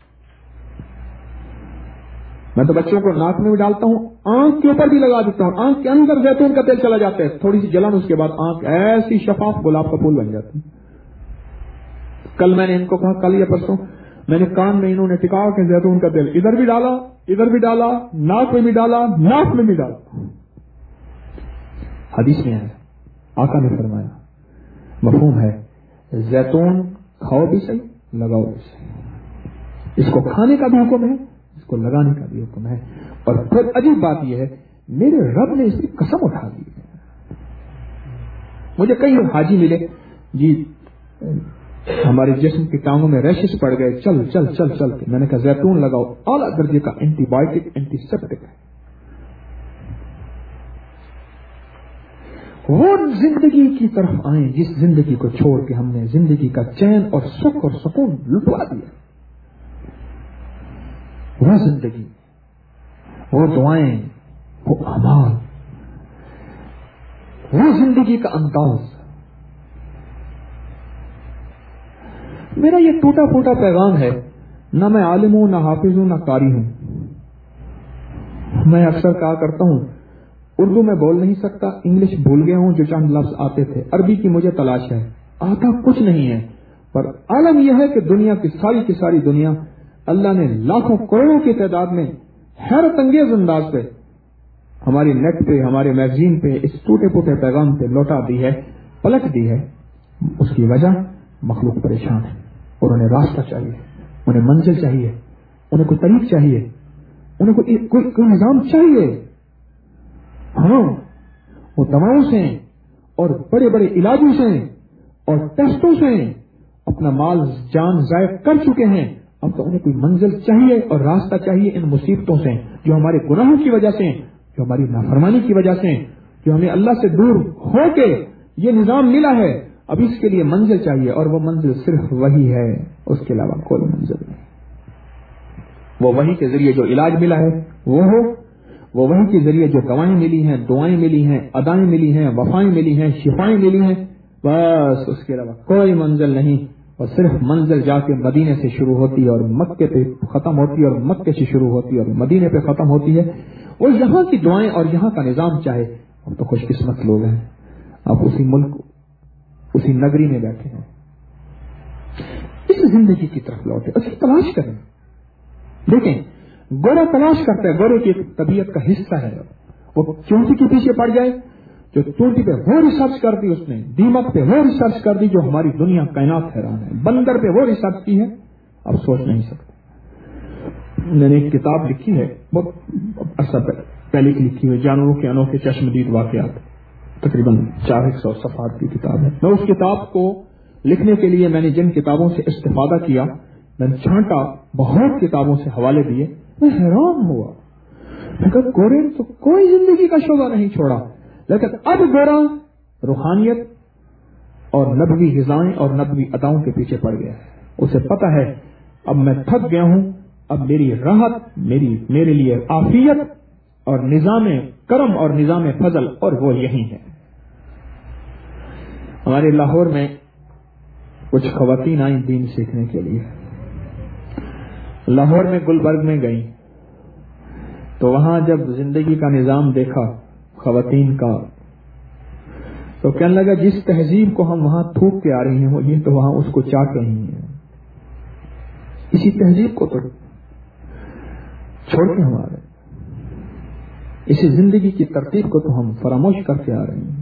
Speaker 2: میں تو بچوں کو ناک میں بھی ڈالتا ہوں، آنکھ کے اوپر بھی لگا دیتا ہوں، آنکھ کے اندر زیتون کا تیل چلا جاتا ہے، تھوڑی سی جلن، اس کے بعد آنکھ ایسی شفاف گلاب کا پھول بن جاتی۔ کل میں نے ان کو کہا، کل یا پرسوں میں نے کان میں انہوں نے ٹکا کے زیتون کا تیل ادھر بھی ڈالا، ادھر بھی ڈالا، ناک میں بھی ڈالا، ناک میں بھی ڈالا۔ حدیث میں ہے، آقا نے فرمایا، مفہوم ہے، زیتون کھاؤ بھی صحیح، لگاؤ بھی صحیح۔ اس کو کھانے کا بھی حکم ہے، اس کو لگانے کا بھی حکم ہے۔ اور پھر عجیب بات یہ ہے، میرے رب نے اس کی قسم اٹھا دی ہے۔ مجھے کئی حاجی ملے، جی ہمارے جسم کی ٹانگوں میں ریشز پڑ گئے، چل چل چل چل کے میں نے کہا زیتون لگاؤ، اعلیٰ درجے کا اینٹی بایوٹک، اینٹی سیپٹک ہے۔ وہ زندگی کی طرف آئیں جس زندگی کو چھوڑ کے ہم نے زندگی کا چین اور سکھ اور سکون لٹوا دیا۔ وہ زندگی، وہ دعائیں، وہ اعمال، وہ زندگی کا انداز۔ میرا یہ ٹوٹا پھوٹا پیغام ہے، نہ میں عالم ہوں، نہ حافظ ہوں، نہ قاری ہوں۔ میں اکثر کہا کرتا ہوں، اردو میں بول نہیں سکتا، انگلش بھول گیا ہوں جو چند لفظ آتے تھے، عربی کی مجھے تلاش ہے، آتا کچھ نہیں ہے، پر عالم یہ ہے کہ دنیا کی ساری کی ساری دنیا اللہ نے لاکھوں کروڑوں کی تعداد میں حیرت انگیز انداز پہ ہماری نیٹ پہ، ہمارے میگزین پہ اس ٹوٹے پھوٹے پیغام پہ لوٹا دی ہے، پلٹ دی ہے۔ اس کی وجہ مخلوق پریشان ہے اور انہیں راستہ چاہیے، انہیں منزل چاہیے، انہیں کوئی طریق چاہیے، انہیں کوئی کوئی, کوئی نظام چاہیے۔ ہاں، وہ دواؤں سے اور بڑے بڑے علاجوں سے اور ٹیسٹوں سے اپنا مال جان ضائع کر چکے ہیں، اب تو انہیں کوئی منزل چاہیے اور راستہ چاہیے ان مصیبتوں سے جو ہمارے گناہوں کی وجہ سے، جو ہماری نافرمانی کی وجہ سے، جو ہمیں اللہ سے دور ہو کے یہ نظام ملا ہے۔ اب اس کے لیے منزل چاہیے، اور وہ منزل صرف وہی ہے، اس کے علاوہ کوئی منزل نہیں۔ وہ وہی کے ذریعے جو علاج ملا ہے وہ ہو، وہ وہی کے ذریعے جو دوائیں ملی ہیں، دعائیں ملی ہیں، ادائیں ملی ہیں، وفائیں ملی ہیں، شفائیں ملی ہیں، بس اس کے علاوہ کوئی منزل نہیں۔ اور صرف منزل جا کے مدینے سے شروع ہوتی ہے اور مکے پہ ختم ہوتی ہے، اور مکے سے شروع ہوتی ہے اور مدینے پہ ختم ہوتی ہے۔ اور یہاں کی دعائیں اور یہاں کا نظام چاہے، ہم تو خوش قسمت لوگ ہیں، آپ اسی ملک، اسی نگری میں بیٹھے ہیں۔ اس زندگی کی طرف لوٹے، اس کی تلاش کریں۔ دیکھیں، گورا تلاش کرتا ہے، گورے کی ایک طبیعت کا حصہ ہے، وہ چونٹی کے پیچھے پڑ جائے، جو چونٹی پہ وہ ریسرچ کر دی، اس نے دیمک پہ وہ ریسرچ کر دی جو ہماری دنیا کائنات حیران ہے، بندر پہ وہ ریسرچ کی ہے، اب سوچ نہیں سکتے۔ میں نے ایک کتاب لکھی ہے، بہت عرصہ پہلے کی لکھی ہوئی، جانوروں کے انوکھے چشمدید واقعات، تقریباً چار ایک سو صفحات کی کتاب ہے۔ میں اس کتاب کو لکھنے کے لیے میں نے جن کتابوں سے استفادہ کیا، میں نے چھانٹا، بہت کتابوں سے حوالے دیے، میں حیران ہوا۔ لیکن گورے تو کوئی زندگی کا شعبہ نہیں چھوڑا، لیکن اب گورا روحانیت اور نبوی غذائیں اور نبوی اداؤں کے پیچھے پڑ گیا ہے۔ اسے پتہ ہے اب میں تھک گیا ہوں، اب میری راحت، میری میرے لیے عافیت اور نظام کرم اور نظام فضل، اور وہ یہی ہے۔ ہمارے لاہور میں کچھ خواتین آئیں دین سیکھنے کے لیے، لاہور میں گلبرگ میں گئیں، تو وہاں جب زندگی کا نظام دیکھا خواتین کا، تو کہنے لگا جس تہذیب کو ہم وہاں تھوک کے آ رہی ہیں، وہ یہ تو وہاں اس کو چاٹ رہی ہیں، اسی تہذیب کو تو چھوڑ کے ہم آ رہے ہیں، اسی زندگی کی ترتیب کو تو ہم فراموش کر کے آ رہے ہیں۔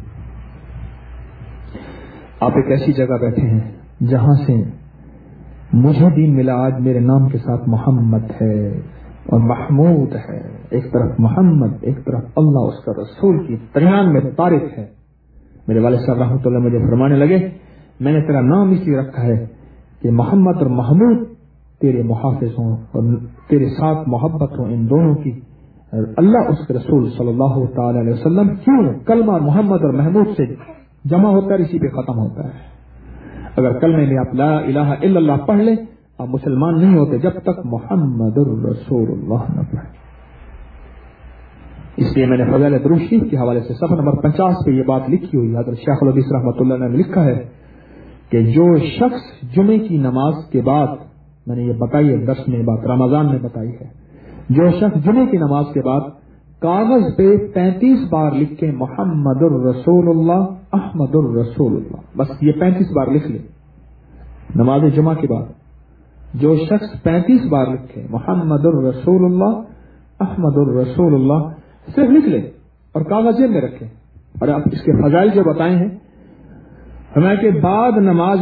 Speaker 2: آپ ایک ایسی جگہ بیٹھے ہیں جہاں سے مجھے دین ملا، آج میرے نام کے ساتھ محمد ہے اور محمود ہے، ایک طرف محمد، ایک طرف اللہ اس کا رسول کی درمیان میں طارق ہے۔ میرے والد صاحب رحمۃ اللہ مجھے فرمانے لگے، میں نے تیرا نام اس لیے رکھا ہے کہ محمد اور محمود تیرے محافظ ہوں اور تیرے ساتھ محبت ہو ان دونوں کی، اللہ اس کے رسول صلی اللہ تعالی علیہ وسلم کیوں کلمہ محمد اور محمود سے جمع ہوتا ہے، اسی پہ ختم ہوتا ہے۔ اگر کلمے میں آپ لا الہ الا اللہ پڑھ لیں، آپ مسلمان نہیں ہوتے جب تک محمد الرسول اللہ نہ پڑھیں. اس لیے میں نے فضائل درود شریف کے حوالے سے صفحہ نمبر پچاس پہ یہ بات لکھی ہوئی. حضرت شیخ الحدیث رحمۃ اللہ نے لکھا ہے کہ جو شخص جمعے کی نماز کے بعد، میں نے یہ بتائی ہے درس میں بات رمضان میں بتائی ہے، جو شخص جمعے کی نماز کے بعد کاغذ پہ پینتیس بار لکھے محمد الرسول اللہ احمد الرسول اللہ، بس یہ پینتیس بار لکھ لے نماز جمعہ کے بعد، جو شخص پینتیس بار لکھے محمد الرسول اللہ احمد الرسول اللہ، صرف لکھ لے اور کاغذ میں رکھے. اور آپ اس کے فضائل جو بتائے ہیں ہمیں کہ بعد نماز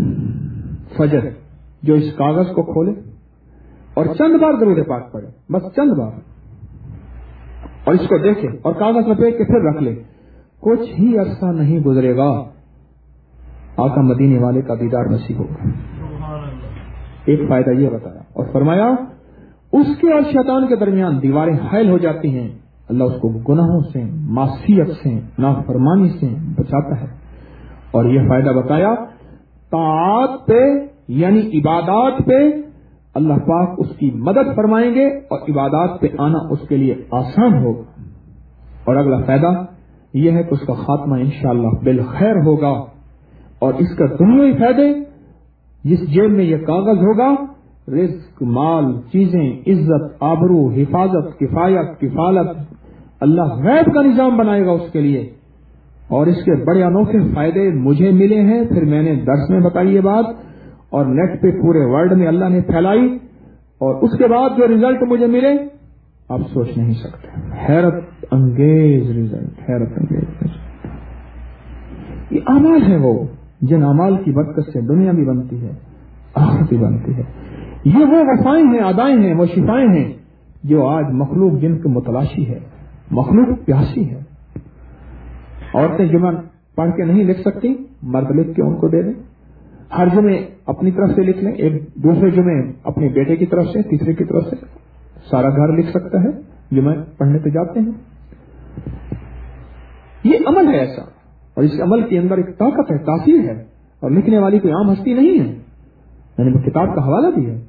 Speaker 2: فجر جو اس کاغذ کو کھولے اور چند بار درود پاک پڑھے، بس چند بار، اور اس کو دیکھے اور کاغذ لپیٹ کے پھر رکھ لے، کچھ ہی عرصہ نہیں گزرے گا آقا مدینے والے کا دیدار نصیب ہوگا. ایک فائدہ یہ بتایا اور فرمایا اس کے اور شیطان کے درمیان دیواریں حائل ہو جاتی ہیں، اللہ اس کو گناہوں سے، معصیت سے، نافرمانی سے بچاتا ہے. اور یہ فائدہ بتایا طاعات پہ یعنی عبادات پہ اللہ پاک اس کی مدد فرمائیں گے اور عبادات پہ آنا اس کے لیے آسان ہوگا. اور اگلا فائدہ یہ ہے کہ اس کا خاتمہ انشاءاللہ بالخیر ہوگا. اور اس کا دنیاوی فائدے، جس جیب میں یہ کاغذ ہوگا، رزق، مال، چیزیں، عزت، آبرو، حفاظت، کفایت، کفالت، اللہ غیب کا نظام بنائے گا اس کے لیے. اور اس کے بڑے انوکھے فائدے مجھے ملے ہیں، پھر میں نے درس میں بتائی یہ بات اور نیٹ پہ پورے ورلڈ میں اللہ نے پھیلائی، اور اس کے بعد جو ریزلٹ مجھے ملے آپ سوچ نہیں سکتے. حیرت انگیز ریزلٹ، حیرت انگیز ریزلٹ. یہ اعمال ہیں وہ جن اعمال کی برکت سے دنیا بھی بنتی ہے، آخرت بھی بنتی ہے. یہ وہ وفائیں ہیں، ادائیں ہیں، وہ شفائیں ہیں جو آج مخلوق جن کی متلاشی ہے، مخلوق پیاسی ہے. عورتیں جمعہ پڑھ کے نہیں لکھ سکتی، مرد لکھ کے ان کو دے دیں. ہر جمعے اپنی طرف سے لکھ لیں، ایک دوسرے جمعے اپنے بیٹے کی طرف سے، تیسرے کی طرف سے، سارا گھر لکھ سکتا ہے جمعہ پڑھنے پہ جاتے ہیں. یہ عمل ہے ایسا، اور اس عمل کے اندر ایک طاقت ہے، تاثیر ہے، اور لکھنے والی کوئی عام ہستی نہیں ہے. میں نے کتاب کا حوالہ دیا ہے.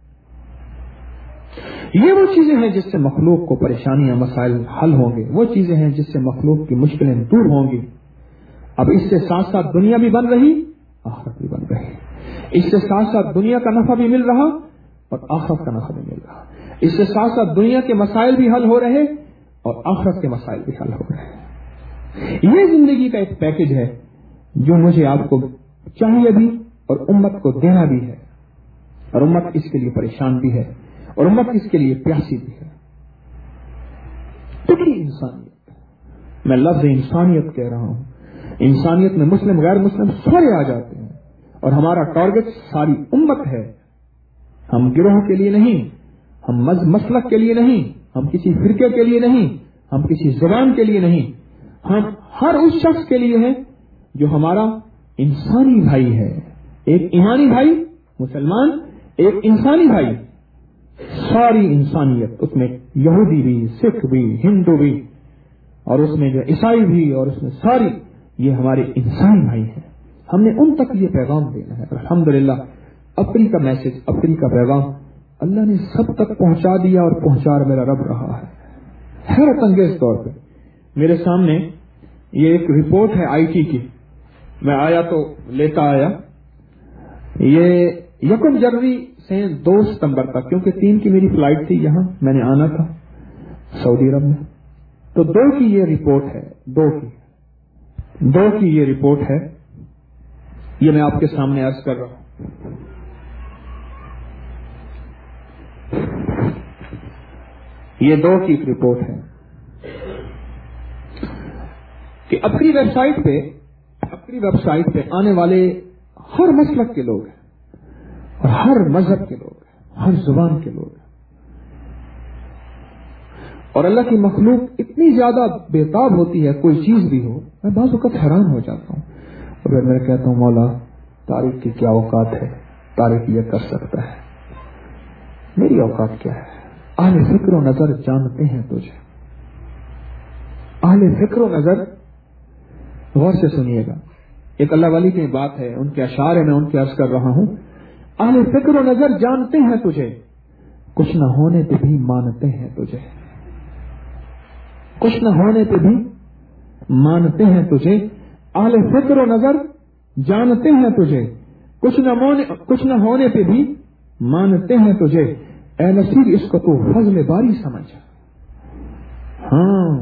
Speaker 2: یہ وہ چیزیں ہیں جس سے مخلوق کو پریشانیاں، مسائل حل ہوں گے، وہ چیزیں ہیں جس سے مخلوق کی مشکلیں دور ہوں گی. اب اس سے ساتھ ساتھ دنیا بھی بن رہی، آخرت بھی بن رہی. اس سے ساتھ ساتھ دنیا کا نفع بھی مل رہا اور آخرت کا نفع بھی مل رہا. اس سے ساتھ ساتھ دنیا کے مسائل بھی حل ہو رہے اور آخرت کے مسائل بھی حل ہو رہے. یہ زندگی کا ایک پیکج ہے جو مجھے آپ کو چاہیے بھی اور امت کو دینا بھی ہے، اور امت اس کے لیے پریشان بھی ہے، اور امت اس کے لیے پیاسی بھی ہے. ٹکڑی انسانیت، میں لفظ انسانیت کہہ رہا ہوں. انسانیت میں مسلم غیر مسلم سارے آ جاتے ہیں، اور ہمارا ٹارگٹ ساری امت ہے. ہم گروہ کے لیے نہیں، ہم مسلک کے لیے نہیں، ہم کسی فرقے کے لیے نہیں، ہم کسی زبان کے لیے نہیں، ہم ہر اس شخص کے لیے ہیں جو ہمارا انسانی بھائی ہے. ایک ایمانی بھائی مسلمان، ایک انسانی بھائی، ساری انسانیت، اس میں یہودی بھی، سکھ بھی، ہندو بھی، اور اس میں جو عیسائی بھی، اور اس میں ساری، یہ ہمارے انسانی بھائی ہیں. ہم نے ان تک یہ پیغام دینا ہے. الحمدللہ اپری کا میسج، اپری کا پیغام اللہ نے سب تک پہنچا دیا، اور پہنچا میرا رب رہا ہے حیرت انگیز طور پہ. میرے سامنے یہ ایک رپورٹ ہے آئی ٹی کی، میں آیا تو لیتا آیا. یہ یکم جنوری سے دو ستمبر تک، کیونکہ تین کی میری فلائٹ تھی، یہاں میں نے آنا تھا سعودی عرب میں، تو دو کی یہ رپورٹ ہے، دو کی دو کی یہ رپورٹ ہے. یہ میں آپ کے سامنے عرض کر رہا ہوں. یہ دو کی ایک رپورٹ ہے کہ اپنی ویب سائٹ پہ اپنی ویب سائٹ پہ آنے والے ہر مسلک کے لوگ ہیں، اور ہر مذہب کے لوگ ہیں، ہر زبان کے لوگ ہیں. اور اللہ کی مخلوق اتنی زیادہ بےتاب ہوتی ہے، کوئی چیز بھی ہو، میں بعض اوقات حیران ہو جاتا ہوں. اور پھر میں کہتا ہوں مولا تاریخ کی کیا اوقات ہے، تاریخ یہ کر سکتا ہے، میری اوقات کیا ہے. اہل فکر و نظر جانتے ہیں تجھے. اہل فکر و نظر، غور سے سنیے گا، ایک اللہ والی کی بات ہے، ان کے اشعار ہے، میں ان کے عرض کر رہا ہوں. اہل فکر و نظر جانتے ہیں تجھے، کچھ نہ ہونے پہ بھی مانتے ہیں تجھے، کچھ نہ ہونے پہ بھی مانتے ہیں تجھے، اہل فکر و نظر جانتے ہیں تجھے، کچھ نہ ہونے کچھ نہ ہونے پہ بھی مانتے ہیں تجھے، اے نصیر اس کو تو فضل باری سمجھ، ہاں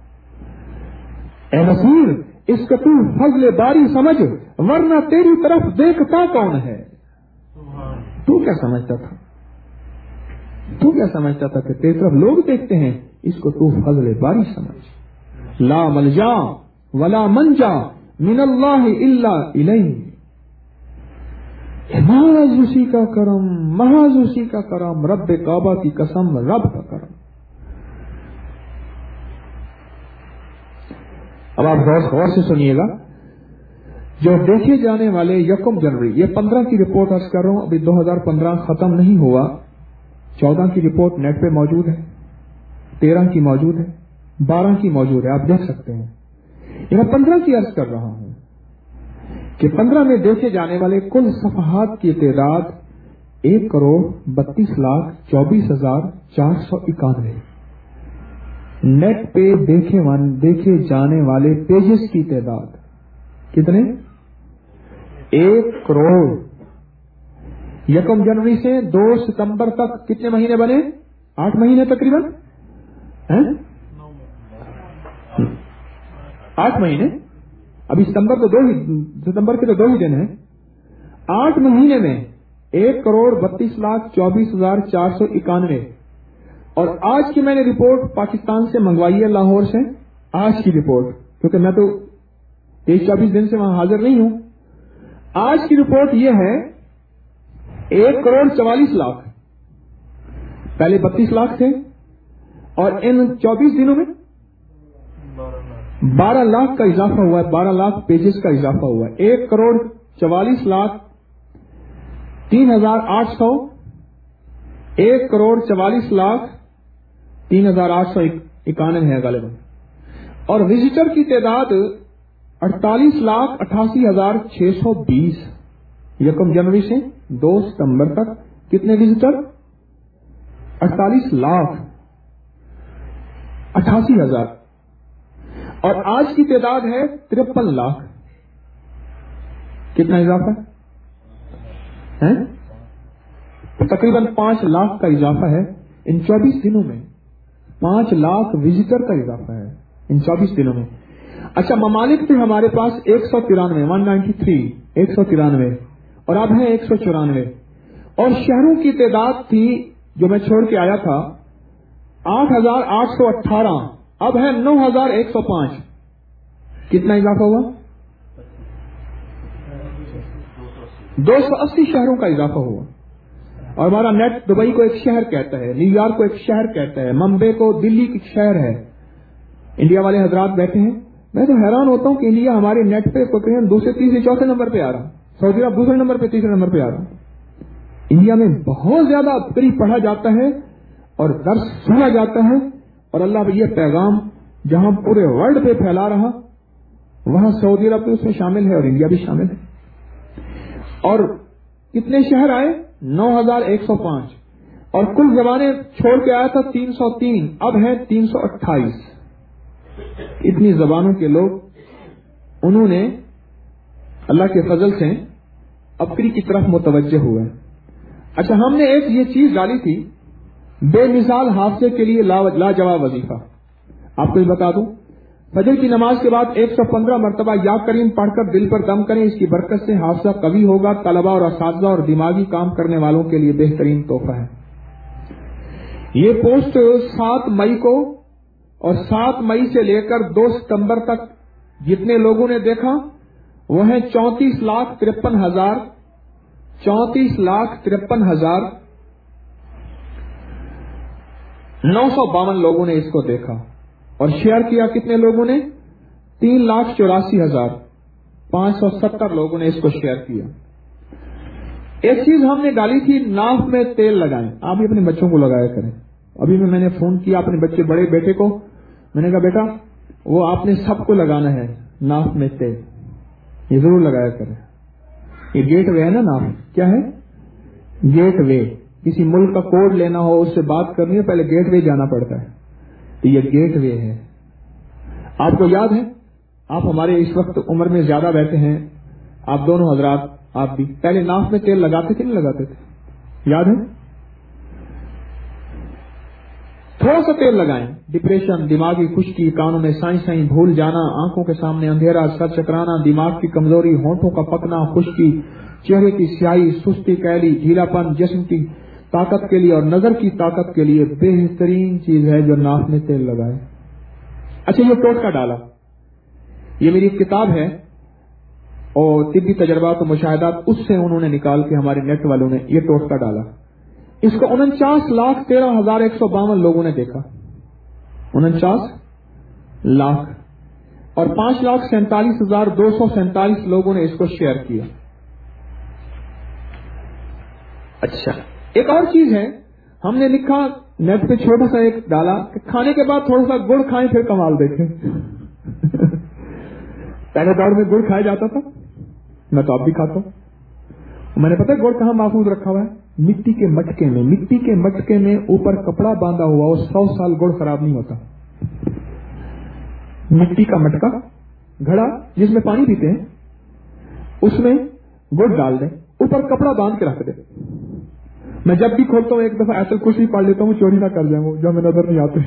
Speaker 2: اے نصیر اس کو تو فضل باری سمجھ، ورنہ تیری طرف دیکھتا کون ہے؟ تو کیا سمجھتا تھا تو کیا سمجھتا تھا کہ تیری طرف لوگ دیکھتے ہیں؟ اس کو تو فضل باری سمجھ۔ لا ملجا ولا منجا من اللہ الا الیہ، محض اسی کا کرم، محض اسی کا کرم، رب کعبہ کی قسم رب کا کرم۔ اب آپ غور غور سے سنیے گا، جو دیکھے جانے والے یکم جنوری، یہ پندرہ کی رپورٹ عرض کر رہا ہوں، ابھی دو ہزار پندرہ ختم نہیں ہوا، چودہ کی رپورٹ نیٹ پہ موجود ہے، تیرہ کی موجود ہے، بارہ کی موجود ہے، آپ دیکھ سکتے ہیں۔ یہ میں پندرہ کی عرض کر رہا ہوں کہ پندرہ میں دیکھے جانے والے کل صفحات کی تعداد ایک کروڑ بتیس لاکھ چوبیس ہزار چار سو اکانوے، نیٹ پہ دیکھے دیکھے جانے والے پیجز کی تعداد کتنے؟ ایک کروڑ۔ یکم جنوری سے دو ستمبر تک کتنے مہینے بنے؟ آٹھ مہینے تقریباً، آٹھ مہینے، ابھی ستمبر تو دو ہی ستمبر کے تو دو ہی دن ہیں، آٹھ مہینے میں ایک کروڑ بتیس لاکھ چوبیس ہزار چار سو اکانوے۔ اور آج کی میں نے رپورٹ پاکستان سے منگوائی ہے، لاہور سے، آج کی رپورٹ، کیونکہ میں تو تیئیس چوبیس دن سے وہاں حاضر نہیں ہوں۔ آج کی رپورٹ یہ ہے ایک کروڑ چوالیس لاکھ، پہلے بتیس لاکھ تھے، اور ان چوبیس دنوں میں بارہ لاکھ کا اضافہ ہوا ہے، بارہ لاکھ پیجز کا اضافہ ہوا ہے۔ ایک کروڑ چوالیس لاکھ تین ہزار آٹھ سو ایک کروڑ چوالیس لاکھ تین ہزار آٹھ سو اکانوے ہے غالباً، اور وزٹر کی تعداد اڑتالیس لاکھ اٹھاسی ہزار چھ سو بیس۔ یکم جنوری سے دو ستمبر تک کتنے وزٹر؟ اڑتالیس لاکھ اٹھاسی ہزار، اور آج کی تعداد ہے ترپن لاکھ۔ کتنا اضافہ ہے؟ تقریباً پانچ لاکھ کا اضافہ ہے ان چوبیس دنوں میں، پانچ لاکھ وزٹر کا اضافہ ہے ان چوبیس دنوں میں۔ اچھا، ممالک تھے ہمارے پاس ایک سو ترانوے ون نائنٹی تھری ایک سو ترانوے اور اب ہے ایک سو چورانوے، اور شہروں کی تعداد تھی جو میں چھوڑ کے آیا تھا آٹھ ہزار آٹھ سو اٹھارہ، اب ہے نو ہزار ایک سو پانچ۔ کتنا اضافہ ہوا؟ دو سو اسی شہروں کا اضافہ ہوا، اور ہمارا نیٹ دبئی کو ایک شہر کہتا ہے، نیو یارک کو ایک شہر کہتا ہے، ممبئی کو دلی کی شہر ہے۔ انڈیا والے حضرات بیٹھے ہیں، میں تو حیران ہوتا ہوں کہ انڈیا ہمارے نیٹ پہ تقریباً دوسرے تیسرے چوتھے نمبر پہ آ رہا، سعودی عرب دوسرے نمبر پہ تیسرے نمبر پہ آ رہا۔ انڈیا میں بہت زیادہ فکری پڑھا جاتا ہے اور درس سنا جاتا ہے، اور اللہ یہ پیغام جہاں پورے ورلڈ پہ پھیلا رہا، وہاں سعودی عرب بھی اس میں شامل ہے اور انڈیا بھی شامل ہے۔ اور کتنے شہر آئے؟ نو ہزار ایک سو پانچ، اور کل زبانیں چھوڑ کے آیا تھا تین سو تین، اب ہے تین سو اٹھائیس۔ اتنی زبانوں کے لوگ انہوں نے اللہ کے فضل سے ابکری کی طرف متوجہ ہوئے۔ اچھا، ہم نے ایک یہ چیز ڈالی تھی، بے مثال حافظے کے لیے لاجواب وظیفہ۔ آپ کو یہ بتا دوں، فجر کی نماز کے بعد ایک سو پندرہ مرتبہ یا کریم پڑھ کر دل پر دم کریں، اس کی برکت سے حافظہ قوی ہوگا، طلبہ اور اساتذہ اور دماغی کام کرنے والوں کے لیے بہترین تحفہ ہے۔ یہ پوسٹ سات مئی کو اور سات مئی سے لے کر دو ستمبر تک جتنے لوگوں نے دیکھا وہ ہیں چونتیس لاکھ ترپن ہزار چونتیس لاکھ ترپن ہزار نو سو باون لوگوں نے اس کو دیکھا، اور شیئر کیا کتنے لوگوں نے؟ تین لاکھ چوراسی ہزار پانچ سو ستر لوگوں نے اس کو شیئر کیا۔ ایک چیز ہم نے ڈالی تھی، ناف میں تیل لگائیں، آپ بھی اپنے بچوں کو لگایا کریں۔ ابھی میں میں نے فون کیا اپنے بچے بڑے بیٹے کو، میں نے کہا بیٹا وہ آپ نے سب کو لگانا ہے ناف میں تیل، یہ ضرور لگایا کریں۔ یہ گیٹ وے ہے نا، ناف کیا ہے؟ गेट वे, किसी मुल्क का कोड लेना हो, उससे बात करनी हो, पहले गेट वे जाना पड़ता है। तो ये गेट वे है। आपको याद है, आप हमारे इस वक्त उम्र में ज्यादा बैठे हैं, आप दोनों हजरात, आप भी पहले नाक में तेल लगाते कि नहीं लगाते थे? याद है? थोड़ा सा तेल लगाएं, डिप्रेशन, दिमागी खुश्की, कानों में साई साई भूल जाना, आंखों के सामने अंधेरा, सर चकराना, दिमाग की कमजोरी, होंठों का पकना, खुश्की, चेहरे की स्याही, सुस्ती, कैली, ढीलापन, जिस्म की ताकत के लिए और नजर की ताकत के लिए बेहतरीन चीज है जो नाक में तेल लगाए। अच्छा, ये टोटका डाला, ये मेरी एक किताब है और तिब्बी तजर्बात और मुशाहिदात, उससे उन्होंने निकाल के हमारे नेट वालों ने ये टोटका डाला। इसको उनचास लाख तेरह हजार एक सौ बावन लोगों ने देखा, उनचास लाख और पांच लाख सैंतालीस हजार दो सौ सैंतालीस लोगों ने इसको शेयर किया। अच्छा, एक और चीज है, हमने लिखा नेट पे छोटा सा एक डाला कि खाने के बाद थोड़ा सा गुड़ खाएं फिर कमाल देखें। पहले दौर में गुड़ खाया जाता था, मैं तो अब भी खाता हूं। मैंने पता है गुड़ कहां महफूज रखा हुआ है? मिट्टी के मटके में। मिट्टी के मटके में ऊपर कपड़ा बांधा हुआ, वो सौ साल गुड़ खराब नहीं होता। मिट्टी का मटका, घड़ा जिसमें पानी पीते हैं, उसमें गुड़ डाल दें, ऊपर कपड़ा बांध के रख दे। मैं जब भी खोलता हूं एक दफा ऐसे कुर्सी पढ़ लेता हूं, चोरी ना कर जाए वो, जो हमें नजर नहीं आते।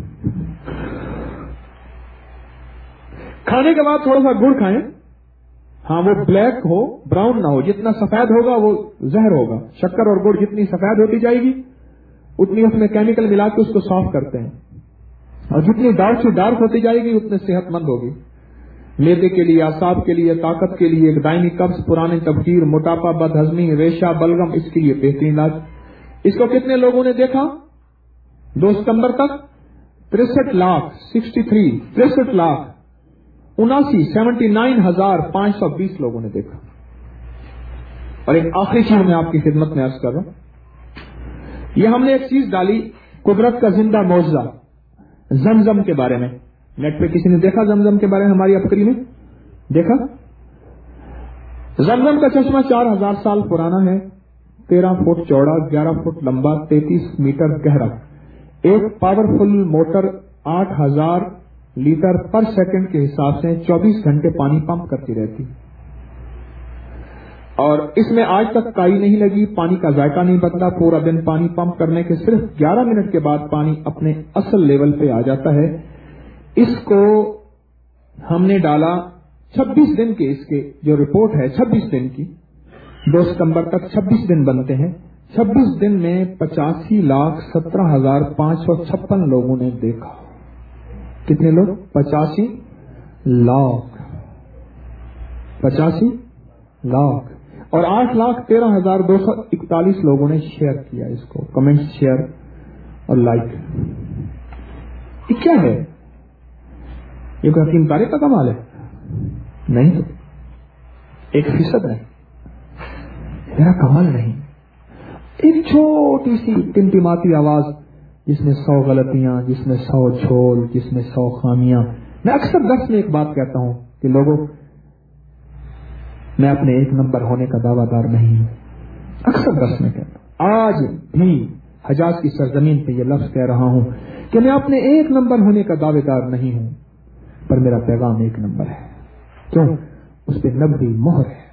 Speaker 2: खाने के बाद थोड़ा सा गुड़ खाएं, हाँ वो ब्लैक हो, ब्राउन ना हो, जितना सफेद होगा वो जहर होगा। शक्कर और गुड़ जितनी सफेद होती जाएगी उतनी उसमें केमिकल मिला के उसको साफ करते हैं, और जितनी डार्क से डार्क होती जाएगी उतनी सेहतमंद होगी। मेदे के लिए, आसाब के लिए, ताकत के लिए, दायमी कब्ज, पुराने तबकीर, मोटापा, बदहजमी, रेशा, बलगम, इसके लिए बेहतरीन इलाज। इसको कितने लोगों ने देखा? दो सितंबर तक तिरसठ लाख सिक्सटी थ्री तिरसठ लाख उनासी सेवेंटी नाइन हजार पांच सौ बीस लोगों ने देखा। और एक आखिरी चीज मैं आपकी खिदमत में अर्ज कर रहा हूं, यह हमने एक चीज डाली, कुदरत का जिंदा मौजज़ा, जमजम के बारे में। नेट पे किसी ने देखा जमजम के बारे में? हमारी अबकरी में देखा? जमजम का चश्मा चार हजार साल पुराना है, तेरह फुट चौड़ा, ग्यारह फुट लंबा, तैतीस मीटर गहरा। एक पावरफुल मोटर आठ हजार लीटर पर सेकंड के हिसाब से चौबीस घंटे पानी पंप करती रहती, और इसमें आज तक काई नहीं लगी, पानी का जायका नहीं बदला। पूरा दिन पानी पंप करने के सिर्फ ग्यारह मिनट के बाद पानी अपने असल लेवल पे आ जाता है। इसको हमने डाला छब्बीस दिन के, इसके जो रिपोर्ट है छब्बीस दिन की, दो सितंबर तक छब्बीस दिन बनते हैं। छब्बीस दिन में पचासी लाख सत्रह हजार पांच सौ छप्पन लोगों ने देखा। कितने लोग? पचासी लाख पचासी लाख और आठ लाख तेरह हजार दो सौ इकतालीस लोगों ने शेयर किया इसको, कमेंट, शेयर और लाइक। ये क्या है? ये कोई हकीम तारीख का कमाल है? नहीं, तो एक फीसद है, मेरा कमाल नहीं। एक छोटी सी टिमटिमाती आवाज जिसमें सौ गलतियां, जिसमें सौ झोल, जिसमें सौ खामियां। मैं अक्सर दर्स में एक बात कहता हूं कि लोगों, मैं अपने एक नंबर होने का दावादार नहीं हूं। अक्सर दर्स में कहता हूं, आज भी हजाज की सरजमीन पे ये लफ्ज कह रहा हूं कि मैं अपने एक नंबर होने का दावेदार नहीं हूं, पर मेरा पैगाम एक नंबर है। क्यों? उस पर नबी मोहर है।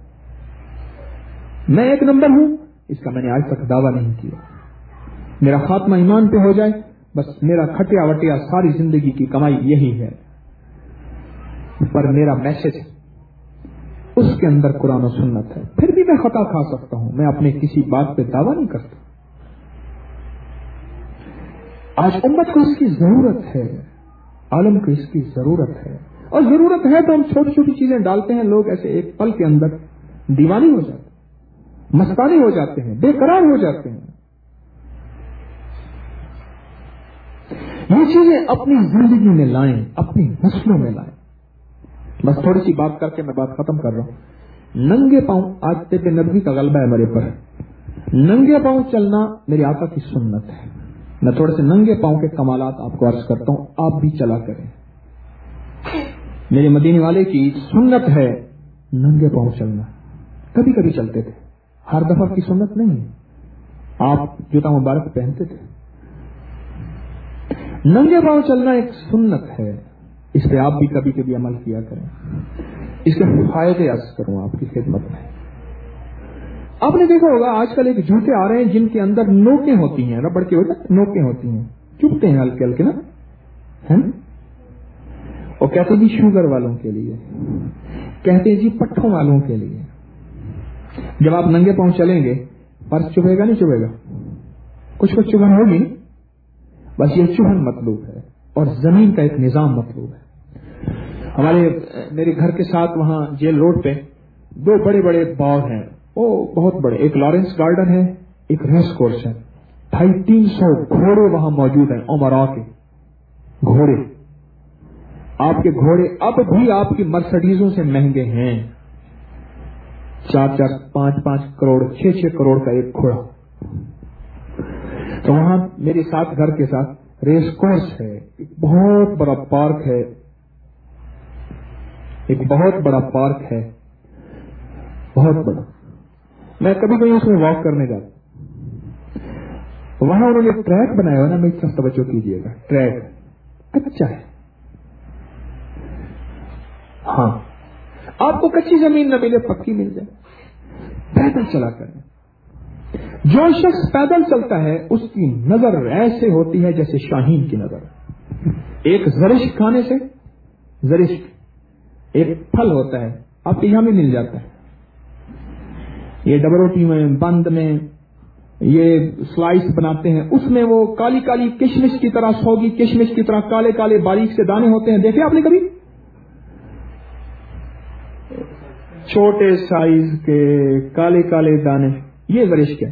Speaker 2: मैं एक नंबर हूं, इसका मैंने आज तक दावा नहीं किया। मेरा खात्मा ईमान पे हो जाए, बस मेरा खटिया वटिया सारी जिंदगी की कमाई यही है। पर मेरा मैसेज उसके अंदर कुरान और सुन्नत है। फिर भी मैं खता खा सकता हूं, मैं अपने किसी बात पे दावा नहीं करता। आज उम्मत को इसकी जरूरत है, आलम को इसकी जरूरत है, और जरूरत है तो हम छोटी छोटी चीजें डालते हैं, लोग ऐसे एक पल के अंदर दीवानी हो जाते हैं, मस्तानी हो जाते हैं, बेकरार हो जाते हैं। ये चीजें अपनी जिंदगी में लाएं, अपनी नस्लों में लाएं। बस थोड़ी सी बात करके मैं बात खत्म कर रहा हूं। नंगे पांव, आज तेरे नबी का गलबा है मेरे पर, नंगे पांव चलना मेरे आका की सुन्नत है। मैं थोड़े से नंगे पांव के कमालात आपको अर्ज करता हूं, आप भी चला करें। मेरे मदीने वाले की सुन्नत है नंगे पांव चलना। कभी कभी चलते थे, ہر دفعہ کی سنت نہیں ہے. آپ جوتا مبارک پہنتے تھے. ننگے پاؤں چلنا ایک سنت ہے. اس پہ آپ بھی کبھی کبھی عمل کیا کریں. اس کے فائدے عرض کروں آپ کی خدمت میں. آپ نے دیکھا ہوگا آج کل ایک جوتے آ رہے ہیں جن کے اندر نوکیں ہوتی ہیں, ربڑ کی وجہ نوکیں ہوتی ہیں, چبھتے ہیں ہلکے ہلکے نا, ہے نا. اور کہتے ہیں جی شوگر والوں کے لیے, کہتے ہیں جی پٹھوں والوں کے لیے. جب آپ ننگے پاؤں چلیں گے فرش چبھے گا نہیں چبھے گا؟ کچھ کچھ چبھن ہوگی. بس یہ چبھن مطلوب ہے اور زمین کا ایک نظام مطلوب ہے. ہمارے میرے گھر کے ساتھ وہاں جیل روڈ پہ دو بڑے بڑے باغ ہیں, وہ بہت بڑے. ایک لارنس گارڈن ہے, ایک ریس کورس ہے. ڈھائی تین سو گھوڑے وہاں موجود ہیں, امرا کے گھوڑے. آپ کے گھوڑے اب بھی آپ کی مرسڈیزوں سے مہنگے ہیں. چار چار پانچ پانچ کروڑ چھ چھ کروڑ کا ایک گھوڑا. تو وہاں میرے ساتھ گھر کے ساتھ ریس کورس ہے, ایک بہت بڑا پارک ہے, ایک بہت بڑا پارک ہے, بہت بڑا. میں کبھی کبھی اس میں واک کرنے جاتا. وہاں انہوں نے ٹریک بنایا ہوا نا, میری طرف توجہ کیجیے گا. ٹریک اچھا ہے. ہاں آپ کو کچی زمین نہ ملے پکی مل جائے, پیدل چلا کریں. جو شخص پیدل چلتا ہے اس کی نظر ایسے ہوتی ہے جیسے شاہین کی نظر. ایک زرشک کھانے سے, زرشک ایک پھل ہوتا ہے, آپ کے یہاں بھی مل جاتا ہے. یہ ڈبل روٹی میں, بند میں یہ سلائس بناتے ہیں, اس میں وہ کالی کالی کشمش کی طرح, سوگی کشمش کی طرح کالے کالے باریک سے دانے ہوتے ہیں. دیکھے آپ نے کبھی؟ چھوٹے سائز کے کالے کالے دانے, یہ زرشک ہے.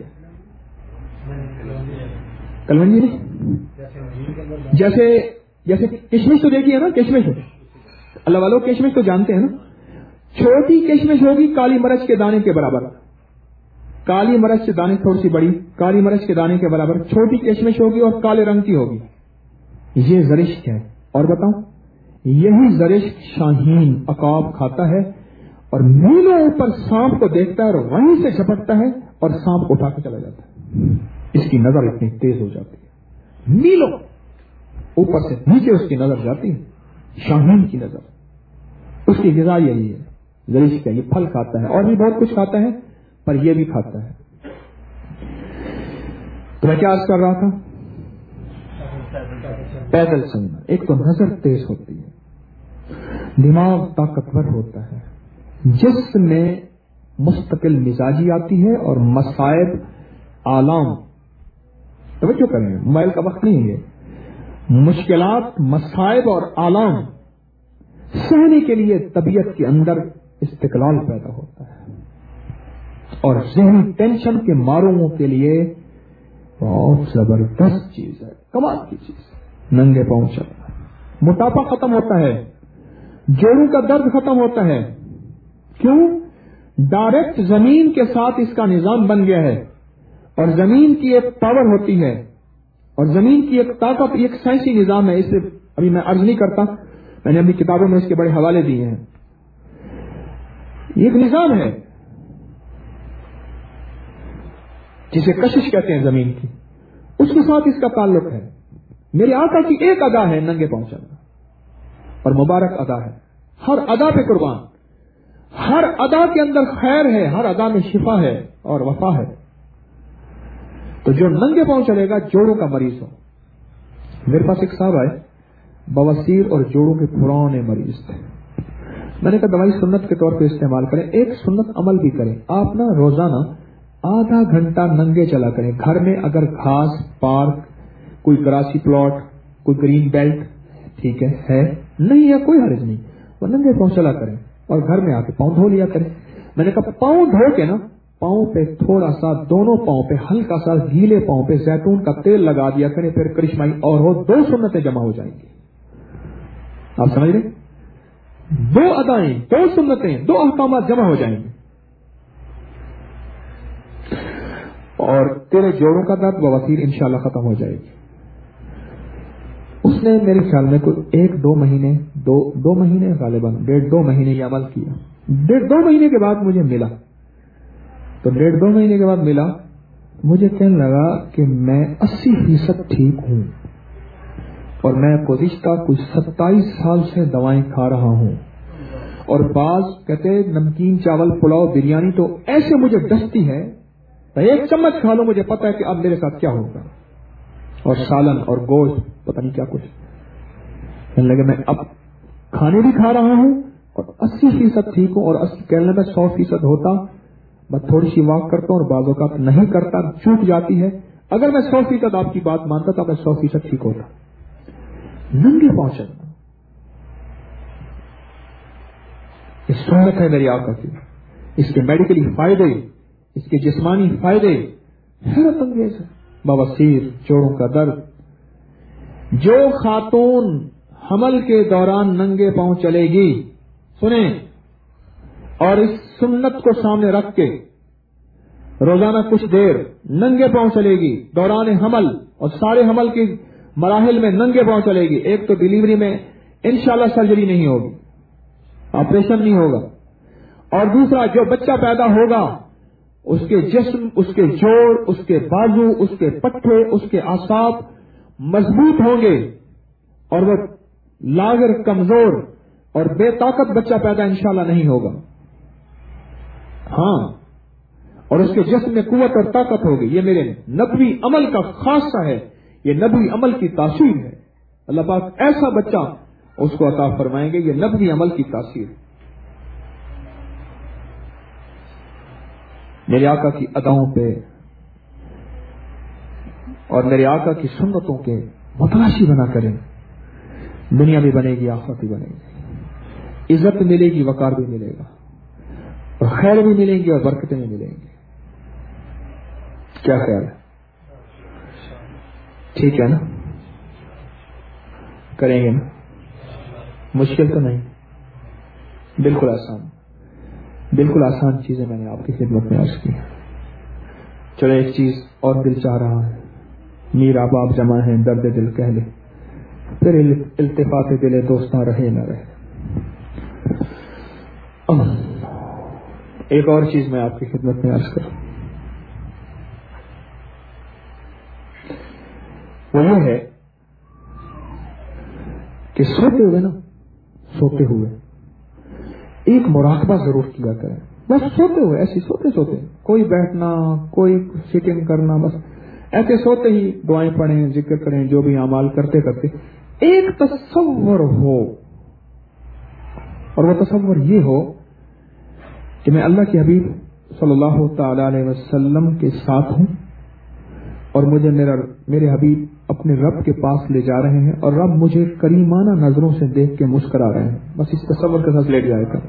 Speaker 2: کلونجی نہیں, جیسے جیسے کشمش تو دیکھیے نا, کشمش ہے اللہ والوں, کشمش تو جانتے ہیں نا. چھوٹی کشمش ہوگی کالی مرچ کے دانے کے برابر, کالی مرچ کے دانے تھوڑی سی بڑی, کالی مرچ کے دانے کے برابر چھوٹی کشمش ہوگی اور کالے رنگ کی ہوگی. یہ زرشک ہے. اور بتاؤں, یہی زرشک شاہین عقاب کھاتا ہے اور میلوں اوپر سانپ کو دیکھتا ہے اور وہیں سے جھپٹتا ہے اور سانپ کو اٹھا کے چلا جاتا ہے. اس کی نظر اتنی تیز ہو جاتی ہے, میلوں اوپر سے نیچے اس کی نظر جاتی ہے, شاہین کی نظر. اس کی غذا یہی ہے, زرشک ہے. یہ پھل کھاتا ہے اور بھی بہت کچھ کھاتا ہے, پر یہ بھی کھاتا ہے. تو میں کیا عرض کر رہا تھا؟ پیدل چلنا. ایک تو نظر تیز ہوتی ہے, دماغ طاقتور ہوتا ہے, جسم میں مستقل مزاجی آتی ہے اور مصائب آلام. توجہ کریں, موبائل کا وقت نہیں ہے. مشکلات, مصائب اور آلام سہنے کے لیے طبیعت کے اندر استقلال پیدا ہوتا ہے, اور ذہنی ٹینشن کے ماروں کے لیے بہت زبردست چیز ہے, کمال کی چیز ہے. ننگے پاؤں چلنا, موٹاپا ختم ہوتا ہے, جوڑوں کا درد ختم ہوتا ہے. کیوں؟ ڈائریکٹ زمین کے ساتھ اس کا نظام بن گیا ہے, اور زمین کی ایک پاور ہوتی ہے, اور زمین کی ایک طاقت, ایک سائنسی نظام ہے. اسے ابھی میں عرض نہیں کرتا, میں نے اپنی کتابوں میں اس کے بڑے حوالے دیے ہیں. یہ ایک نظام ہے جسے کشش کہتے ہیں زمین کی, اس کے ساتھ اس کا تعلق ہے. میرے آقا کی ایک ادا ہے ننگے پاؤں چلنا, اور مبارک ادا ہے. ہر ادا پہ قربان, ہر ادا کے اندر خیر ہے, ہر ادا میں شفا ہے اور وفا ہے. تو جو ننگے پاؤں چلے گا, جوڑوں کا مریض ہو. میرے پاس ایک صاحب آئے, بواسیر اور جوڑوں کے پرانے مریض تھے. میں نے کہا دوائی سنت کے طور پہ استعمال کریں, ایک سنت عمل بھی کریں. آپ نا روزانہ آدھا گھنٹہ ننگے چلا کریں. گھر میں اگر گھاس, پارک, کوئی گراسی پلاٹ, کوئی گرین بیلٹ, ٹھیک ہے, ہے نہیں ہے کوئی حرج نہیں, وہ ننگے پاؤں چلا کریں. اور گھر میں آ کے پاؤں دھو لیا کریں. میں نے کہا پاؤں دھو کے نا, پاؤں پہ تھوڑا سا, دونوں پاؤں پہ ہلکا سا گیلے پاؤں پہ زیتون کا تیل لگا دیا کریں, پھر کرشمائی اور ہو, دو سنتیں جمع ہو جائیں گی. آپ سمجھ رہے؟ دو ادائیں, دو سنتیں, دو احکامات جمع ہو جائیں گے, اور تیرے جوڑوں کا درد بواسیر انشاءاللہ ختم ہو جائے گی. اس نے میرے خیال میں کوئی ایک دو مہینے دو دو مہینے غالباً ڈیڑھ دو مہینے یہ عمل کیا. ڈیڑھ دو مہینے کے بعد مجھے ملا, تو ڈیڑھ دو مہینے کے بعد ملا، مجھے کہنے لگا کہ میں اسی فیصد ٹھیک ہوں اور میں گزشتہ کچھ ستائیس سال سے دوائیں کھا رہا ہوں، اور بعض کہتے نمکین چاول پلاؤ بریانی تو ایسے مجھے ڈستی ہے، ایک چمچ کھا لو مجھے پتا ہے کہ اب میرے ساتھ کیا ہوگا، اور سالن اور گوشت پتہ نہیں کیا کچھ. کہنے لگے میں اب کھانے بھی کھا رہا ہوں اور اسی فیصد ٹھیک ہوں، اور کہنے لگا سو فیصد ہوتا میں تھوڑی سی واک کرتا ہوں اور بعض اوقات نہیں کرتا، چوک جاتی ہے. اگر میں سو فیصد آپ کی بات مانتا تو میں سو فیصد ٹھیک ہوتا. ننگے پہنچا یہ سنت ہے میری آقا کی، اس کے میڈیکلی فائدے، اس کے جسمانی فائدے حیرت انگیز ہے. بواسیر، جوڑوں کا درد. جو خاتون حمل کے دوران ننگے پاؤں چلے گی، سنیں، اور اس سنت کو سامنے رکھ کے روزانہ کچھ دیر ننگے پاؤں چلے گی دوران حمل، اور سارے حمل کے مراحل میں ننگے پاؤں چلے گی، ایک تو ڈیلیوری میں انشاءاللہ سرجری نہیں ہوگی، آپریشن نہیں ہوگا، اور دوسرا جو بچہ پیدا ہوگا اس کے جسم، اس کے جوڑ، اس کے بازو، اس کے پٹھے، اس کے اعصاب مضبوط ہوں گے، اور وہ لاغر، کمزور اور بے طاقت بچہ پیدا انشاءاللہ نہیں ہوگا. ہاں، اور اس کے جسم میں قوت اور طاقت ہوگی. یہ میرے نبوی عمل کا خاصہ ہے، یہ نبوی عمل کی تاثیر ہے. اللہ پاک ایسا بچہ اس کو عطا فرمائیں گے، یہ نبوی عمل کی تاثیر. میرے آقا کی اداؤں پہ اور میرے آقا کی سنتوں کے متلاشی بنا کریں، دنیا بھی بنے گی، آخرت بھی بنے گی، عزت ملے گی، وقار بھی ملے گا، اور خیر بھی ملیں گی اور برکتیں بھی ملیں گی. کیا خیال ہے؟ ٹھیک ہے نا؟ کریں گے نا؟ مشکل تو نہیں، بالکل آسان، بالکل آسان چیزیں میں نے آپ کی خدمت میں عرض کی. چلو ایک چیز اور دل چاہ رہا ہے، میرا باپ جمع ہے، درد دل کہہ لے، پھر التفات دل دوستاں رہے نہ رہے. ایک اور چیز میں آپ کی خدمت میں عرض کروں، وہ یہ ہے کہ سوتے ہوئے نا سوتے ہوئے ایک مراقبہ ضرور کیا کریں. بس سوتے ہوئے ایسے سوتے سوتے کوئی بیٹھنا، کوئی سٹنگ کرنا، بس ایسے سوتے ہی دعائیں پڑھیں، ذکر کریں، جو بھی اعمال کرتے کرتے ایک تصور ہو، اور وہ تصور یہ ہو کہ میں اللہ کے حبیب صلی اللہ تعالی علیہ وسلم کے ساتھ ہوں، اور مجھے میرا میرے حبیب اپنے رب کے پاس لے جا رہے ہیں، اور رب مجھے کریمانہ نظروں سے دیکھ کے مسکرا رہے ہیں. بس اس تصور کے ساتھ لے جائے گا.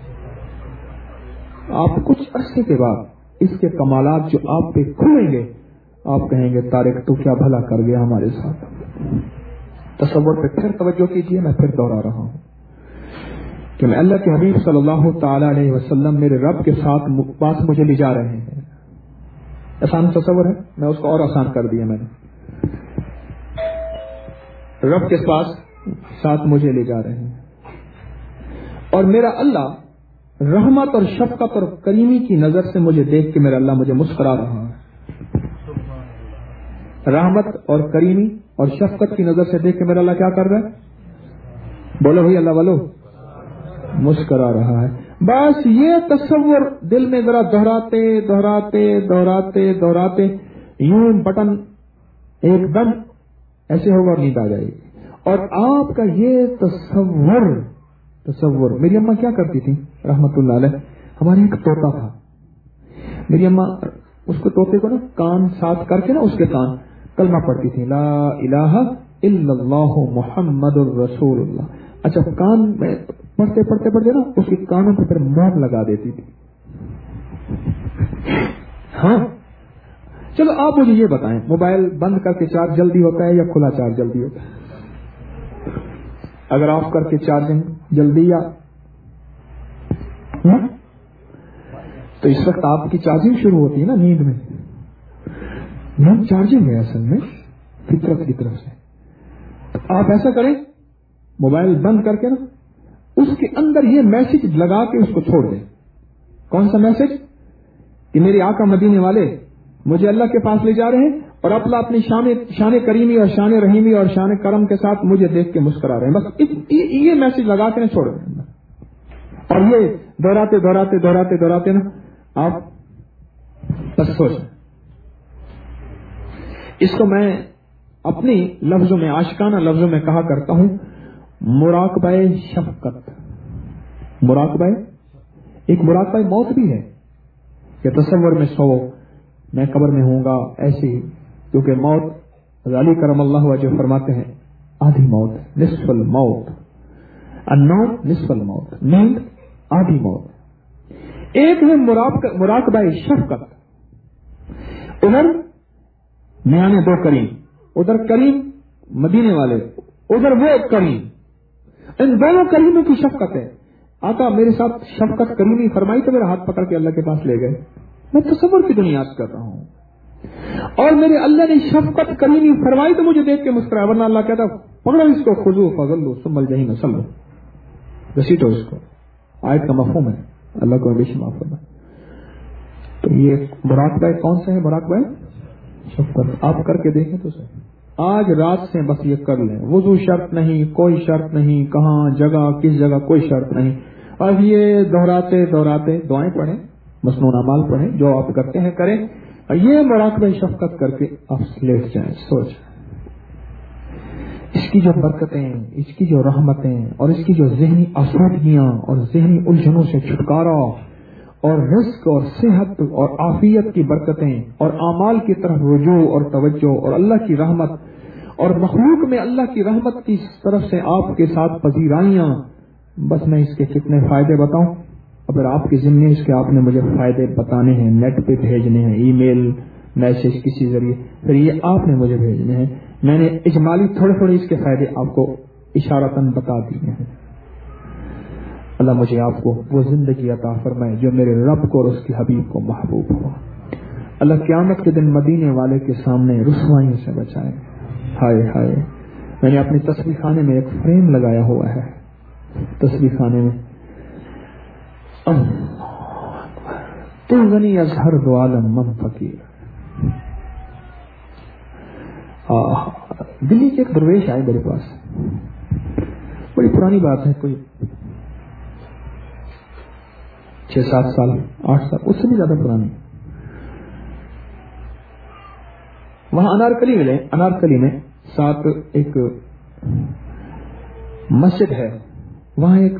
Speaker 2: آپ کچھ عرصے کے بعد اس کے کمالات جو آپ پہ کھلیں گے، آپ کہیں گے طارق تو کیا بھلا کر گیا ہمارے ساتھ. تصور پہ پھر توجہ کیجیے، میں پھر دوہرا رہا ہوں کہ میں اللہ کے حبیب صلی اللہ تعالی علیہ وسلم میرے رب کے ساتھ پاس مجھے لے جا رہے ہیں. آسان تصور ہے، میں اس کو اور آسان کر دیا. میں نے رب کے پاس ساتھ مجھے لے جا رہے ہیں، اور میرا اللہ رحمت اور شفقت اور کریمی کی نظر سے مجھے دیکھ کے میرا اللہ مجھے مسکرا رہا ہے. رحمت اور کریمی اور شفقت کی نظر سے دیکھ کے میرا اللہ کیا کر رہا ہے؟ بولو بھائی اللہ والو، مسکرا رہا ہے. بس یہ تصور دل میں ذرا دہراتے دہراتے دہراتے دہراتے یوں بٹن ایک دم ایسے ہوگا اور نیند آ جائے گی. اور آپ کا یہ تصور تصور میری اماں کیا کرتی تھی رحمت اللہ علیہ، ہمارے ایک طوطا تھا. میری اماں اس کو طوطے کو نا کان ساتھ کر کے نا اس کے کان کلمہ پڑھتی تھی، لا الہ الا اللہ محمد الرسول اللہ. اچھا کان میں پڑھتے پڑھتے پڑھتے نا اس کے کانوں پہ پھر موم لگا دیتی تھی. ہاں چلو آپ مجھے یہ بتائیں، موبائل بند کر کے چارج جلدی ہوتا ہے یا کھلا چارج جلدی ہوتا ہے؟ اگر آف کر کے چارجنگ جلدی، یا تو اس وقت آپ کی چارجنگ شروع ہوتی ہے نا نیند میں. نیند چارجنگ ہے اصل میں فطرت کی طرف سے. آپ ایسا کریں، موبائل بند کر کے نا اس کے اندر یہ میسج لگا کے اس کو چھوڑ دیں. کون سا میسج؟ کہ میرے آقا مدینے والے مجھے اللہ کے پاس لے جا رہے ہیں اور اللہ اپنی شان شان کریمی اور شان رحیمی اور شان کرم کے ساتھ مجھے دیکھ کے مسکرا رہے ہیں. بس یہ میسج لگا کے نہ چھوڑ رہے ہیں. اور یہ دہراتے دہراتے دہراتے دہراتے نا آپ بس سوچیں. اس کو میں اپنی لفظوں میں عاشقانہ لفظوں میں کہا کرتا ہوں مراقبہ شفقت. مراقبہ ایک مراقبہ موت بھی ہے کہ تصور میں سو میں قبر میں ہوں گا ایسے ہی, کیونکہ موت علی کرم اللہ وجہ فرماتے ہیں آدھی موت نصف الموت, النوم نصف الموت, نیند آدھی موت. ایک ہے مراقبہ شفقت. ادھر میاں دو کریم, ادھر کریم مدینے والے, ادھر وہ کریم, ان دونوں کریموں کی شفقت ہے. آقا میرے ساتھ شفقت کریمی فرمائی تو میرا ہاتھ پکڑ کے اللہ کے پاس لے گئے. میں تصور کی دنیا سے کر رہا ہوں اور میرے اللہ نے شفقت کریمی فرمائی تو مجھے دیکھ کے مسکرایا, ورنہ اللہ کہتا پکڑو اس کو خذو فغلو ثم الجحیم صلو, گھسیٹو اس کو. آیت کا مفہوم ہے, اللہ کو ہمیشہ معاف کرنا. تو یہ مراقبہ کون سا ہے؟ مراقبہ شفقت. آپ کر کے دیکھیں تو صحیح. آج رات سے بس یہ کر لیں, وضو شرط نہیں, کوئی شرط نہیں, کہاں جگہ کس جگہ کوئی شرط نہیں. اب یہ دہراتے دہراتے دعائیں پڑھیں, مسنون اعمال پڑھیں, جو آپ کرتے ہیں کریں. یہ مراقبہ شفقت کر کے آپ لیٹ جائیں, سوچ اس کی جو برکتیں, اس کی جو رحمتیں اور اس کی جو ذہنی آسودگیاں اور ذہنی الجھنوں سے چھٹکارا اور رزق اور صحت اور عافیت کی برکتیں اور اعمال کی طرف رجوع اور توجہ اور اللہ کی رحمت اور مخلوق میں اللہ کی رحمت کی طرف سے آپ کے ساتھ پذیرائیاں. بس میں اس کے کتنے فائدے بتاؤں؟ اگر آپ کے ذمے اس کے آپ نے مجھے فائدے بتانے ہیں, نیٹ پہ بھیجنے ہیں, ای میل میسج کسی ذریعے, پھر یہ آپ نے مجھے بھیجنے ہیں. میں نے اجمالی تھوڑے تھوڑے اس کے فائدے آپ کو اشارتاً بتا دیے ہیں. اللہ مجھے آپ کو وہ زندگی عطا فرمائے جو میرے رب کو اور اس کے حبیب کو محبوب ہو. اللہ قیامت کے دن مدینے والے کے سامنے رسوائیوں سے بچائے. ہائے ہائے, میں نے اپنے تصویر خانے میں ایک فریم لگایا ہوا ہے. تصویر خانے میں تو غنی ازہر دو عالم من فقیر. دلی کے ایک درویش آئے میرے پاس, بڑی پرانی بات ہے, کوئی چھ سات سال آٹھ سال اس سے بھی زیادہ پرانی. وہاں انارکلی ملے, انارکلی میں ساتھ ایک مسجد ہے, وہاں ایک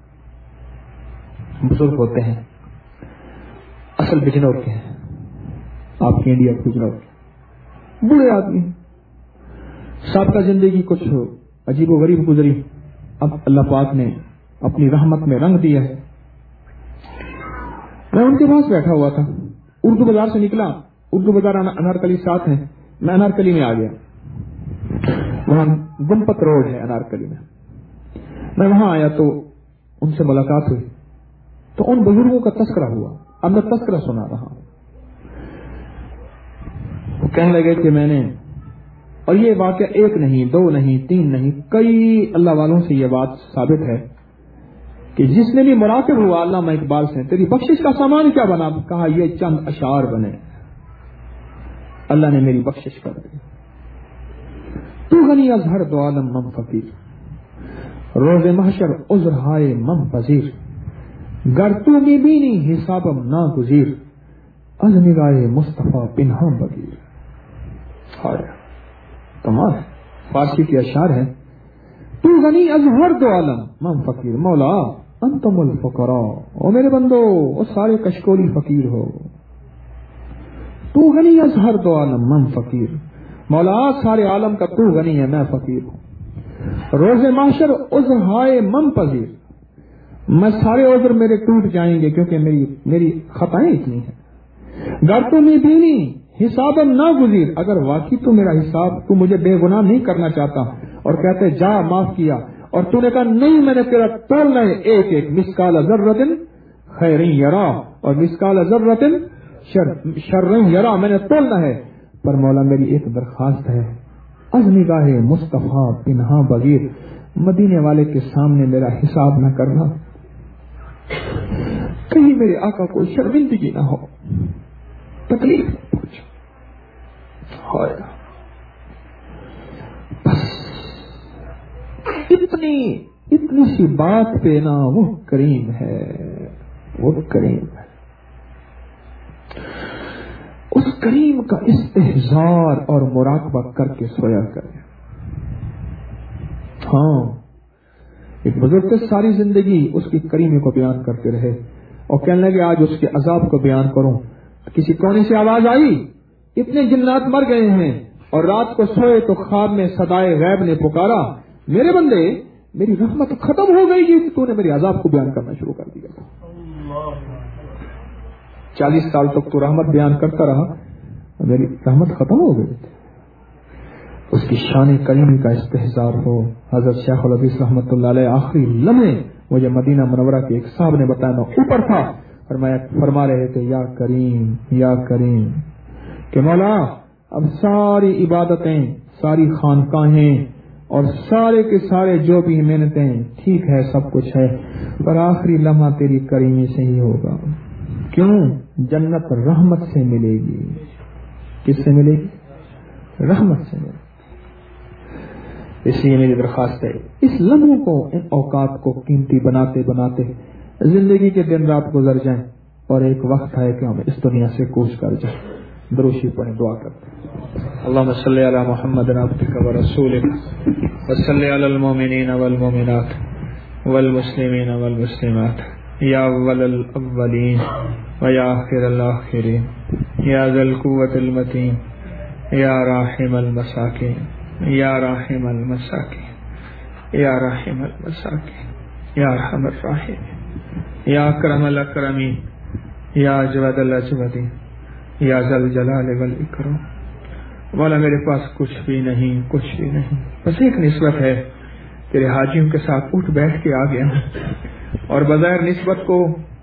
Speaker 2: بزرگ ہوتے ہیں, اصل بجنور کے ہیں, آپ کے انڈیا کے بجنور کے بوڑھے آدمی. سابقہ زندگی کچھ عجیب و غریب گزری, اب اللہ پاک نے اپنی رحمت میں رنگ دیا ہے. میں ان کے پاس بیٹھا ہوا تھا, اردو بازار سے نکلا, اردو بازار انارکلی ساتھ ہیں, میں انارکلی میں آ گیا. وہاں گمپت روڈ ہے انارکلی میں. میں وہاں آیا تو ان سے ملاقات ہوئی تو ان بزرگوں کا تذکرہ ہوا. اب میں تذکرہ سنا رہا ہوں. وہ کہنے لگے کہ میں نے, اور یہ واقعہ ایک نہیں, دو نہیں, تین نہیں, کئی اللہ والوں سے یہ بات ثابت ہے کہ جس نے بھی مراقب ہوا علامہ اقبال سے, تیری بخشش کا سامان کیا بنا؟ کہا یہ چند اشعار بنے, اللہ نے میری بخشش کر دی. تو غنی ازہر دو عالم من فقیر, روز محشر عذر ہائے من پذیر, گر تو می بینی حسابم نا گزیر, از نگاہ مصطفیٰ پنہاں بگیر. تمام فارسی کے اشعار ہیں. تو غنی ازہر دو عالم من فقیر, مولا انتم الفقراء, او میرے بندو وہ سارے کشکولی فقیر ہو. تو غنی ازہر دو عالم من فقیر, مولا سارے عالم کا تو غنی ہے, میں فقیر ہوں. روز محشر عذر ہائے من پذیر, میں سارے عذر میرے ٹوٹ جائیں گے کیونکہ میری میری خطائیں اتنی ہیں. گر تو میں دینی حساب نہ گزیر, اگر واقعی تو میرا حساب تو مجھے بے گناہ نہیں کرنا چاہتا اور کہتے جا معاف کیا, اور تو نے کہا نہیں میں نے تیرا تولنا ہے ایک ایک, مسکال ذرۃ خیر یرا اور مسکال ذرۃ شر یرا, میں نے تولنا ہے. پر مولا میری ایک درخواست ہے, از نگاہ مصطفیٰ پنہاں بغیر, مدینے والے کے سامنے میرا حساب نہ کرنا, کہیں میرے آقا کو شرمندگی نہ ہو. تکلیف نہ پہنچا. بس اتنی اتنی سی بات پہ نا وہ کریم ہے، وہ کریم ہے. اس کریم کا استحضار اور مراقبہ کر کے سویا کریں. ہاں ایک بزرگ ساری زندگی اس کی کریمی کو بیان کرتے رہے اور کہنے لگے آج اس کے عذاب کو بیان کروں. کسی کونے سے آواز آئی، اتنے جنات مر گئے ہیں، اور رات کو سوئے تو خواب میں صدائے غیب نے پکارا، میرے بندے میری رحمت ختم ہو گئی کہ تو نے میرے عذاب کو بیان کرنا شروع کر دیا. چالیس سال تک تو رحمت بیان کرتا رہا، میری رحمت ختم ہو گئی. اس کی شان کریمی کا استحضار ہو. حضرت شیخ الحدیث رحمۃ اللہ علیہ آخری لمحے مجھے مدینہ منورہ کے ایک صاحب نے بتایا، میں اوپر تھا، فرمایا فرما رہے تھے یا کریم یا کریم کہ مولا اب ساری عبادتیں، ساری خانقاہیں اور سارے کے سارے جو بھی محنتیں ٹھیک ہے، سب کچھ ہے، پر آخری لمحہ تیری کریمی سے ہی ہوگا. کیوں؟ جنت رحمت سے ملے گی. کس سے ملے گی؟ رحمت سے ملے گی. اس لیے میری درخواست ہے اس لمحوں کو، ان اوقات کو قیمتی بناتے بناتے زندگی کے دن رات گزر جائیں اور ایک وقت ہے کہ ہم اس دنیا سے کوچ کر جائیں. دروشی پڑھیں، دعا کرتے ہیں. اللهم صل علی محمد عبدک ورسولک وصلی علی المؤمنین والمؤمنات والمسلمین والمسلمات یا اول الاولین ویا آخر الاخرین یا ذی القوة المتین یا راحم المساکین یا راحم المساکین یا راحم المساکین یا ارحم الراحمین یا اکرم الاکرمین یا اجود الاجودین یا ذا الجلال والاکرام. مولا میرے پاس کچھ بھی نہیں، کچھ بھی نہیں، بس ایک نسبت ہے، تیرے حاجیوں کے ساتھ اٹھ بیٹھ کے آ گیا ہوں اور بظاہر نسبت کو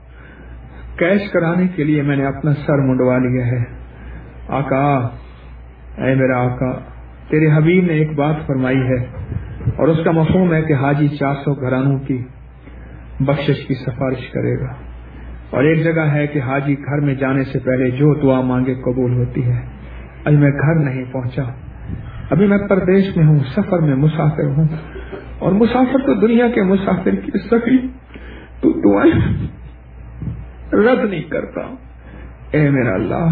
Speaker 2: کیش کرانے کے لیے میں نے اپنا سر منڈوا لیا ہے. آقا، اے میرا آقا، تیرے حبیب نے ایک بات فرمائی ہے اور اس کا مفہوم ہے کہ حاجی چار سو گھرانوں کی بخشش کی سفارش کرے گا، اور ایک جگہ ہے کہ حاجی گھر میں جانے سے پہلے جو دعا مانگے قبول ہوتی ہے. ابھی میں گھر نہیں پہنچا، ابھی میں پردیش میں ہوں، سفر میں مسافر ہوں، اور مسافر تو دنیا کے مسافر کی سخی تو دعائیں رد نہیں کرتا. اے میرا اللہ،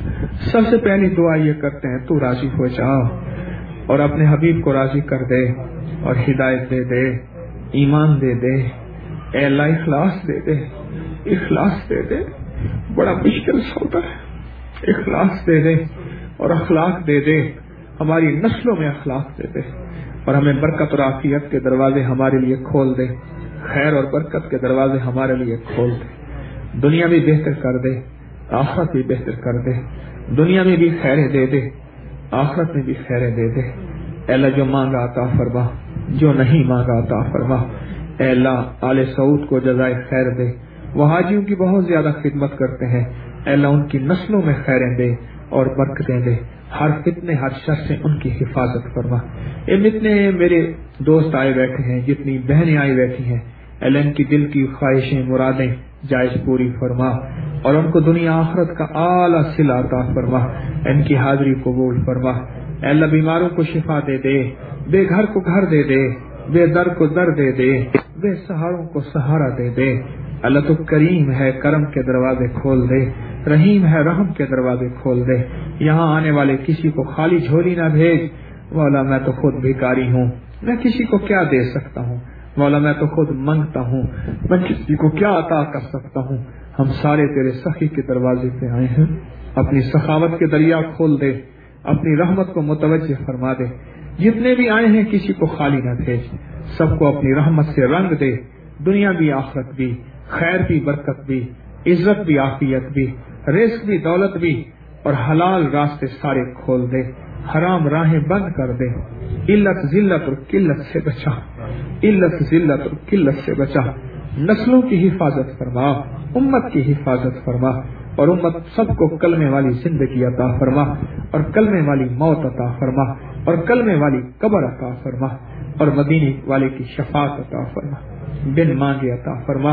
Speaker 2: سب سے پہلی دعا یہ کرتے ہیں تو راضی ہو جا اور اپنے حبیب کو راضی کر دے اور ہدایت دے دے، ایمان دے دے. اے اللہ اخلاص دے دے، اخلاص دے دے. بڑا مشکل سودا ہے. اخلاص دے دے اور اخلاق دے دے. ہماری نسلوں میں اخلاق دے دے اور ہمیں برکت اور عافیت کے دروازے ہمارے لیے کھول دے. خیر اور برکت کے دروازے ہمارے لیے کھول دے. دنیا بھی بہتر کر دے، آخرت بھی بہتر کر دے. دنیا میں بھی خیریں دے دے، آخرت میں بھی خیریں دے دے. اے اللہ جو مانگا عطا فرما، جو نہیں مانگا عطا فرما. اے اللہ آل سعود کو جزائے خیر دے. وہ حاجیوں کی بہت زیادہ خدمت کرتے ہیں. اے اللہ ان کی نسلوں میں خیریں دے اور برکتیں دے. ہر فتنے ہر شر سے ان کی حفاظت فرما. اے جتنے میرے دوست آئے بیٹھے ہیں، جتنی بہنیں آئی بیٹھی ہیں، اے اللہ ان کی دل کی خواہشیں مرادیں جائز پوری فرما اور ان کو دنیا آخرت کا اعلیٰ صلہ عطا فرما. ان کی حاضری قبول فرما. اے اللہ بیماروں کو شفا دے دے، بے گھر کو گھر دے دے، بے در کو در دے دے، بے سہاروں کو سہارا دے دے. اللہ تو کریم ہے، کرم کے دروازے کھول دے. رحیم ہے، رحم کے دروازے کھول دے. یہاں آنے والے کسی کو خالی جھولی نہ بھیج. مولا میں تو خود بھکاری ہوں، میں کسی کو کیا دے سکتا ہوں. مولا میں تو خود منگتا ہوں، میں کسی کو کیا عطا کر سکتا ہوں. ہم سارے تیرے سخی کے دروازے پہ آئے ہیں. اپنی سخاوت کے دریا کھول دے، اپنی رحمت کو متوجہ فرما دے. جتنے بھی آئے ہیں کسی کو خالی نہ بھیج. سب کو اپنی رحمت سے رنگ دے. دنیا بھی آخرت بھی، خیر بھی برکت بھی، عزت بھی عافیت بھی، رزق بھی دولت بھی، اور حلال راستے سارے کھول دے. حرام راہیں بند کر دے. علت ذلت اور قلت سے بچا، علت ذلت اور قلت سے بچا. نسلوں کی حفاظت فرما، امت کی حفاظت فرما، اور امت سب کو کلمے والی زندگی عطا فرما، اور کلمے والی موت عطا فرما، اور کلمے والی قبر عطا فرما، اور مدینے والے کی شفاعت عطا فرما. بن مانگے عطا فرما،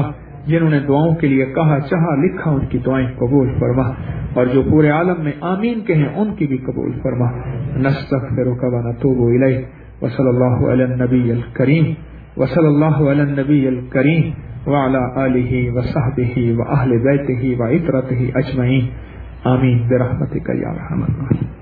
Speaker 2: جنہوں نے دعاؤں کے لیے کہا چاہا لکھا ان کی دعائیں قبول فرما، اور جو پورے عالم میں آمین کہیں ان کی بھی قبول فرما۔ نستغفرک و نتوب الیک، وصلی اللہ علی النبی الکریم وصلی اللہ علی النبی الکریم وعلی آلہ وصحبہ واہل بیتہ وعترتہ اجمعین، آمین برحمتک یا ارحم الراحمین۔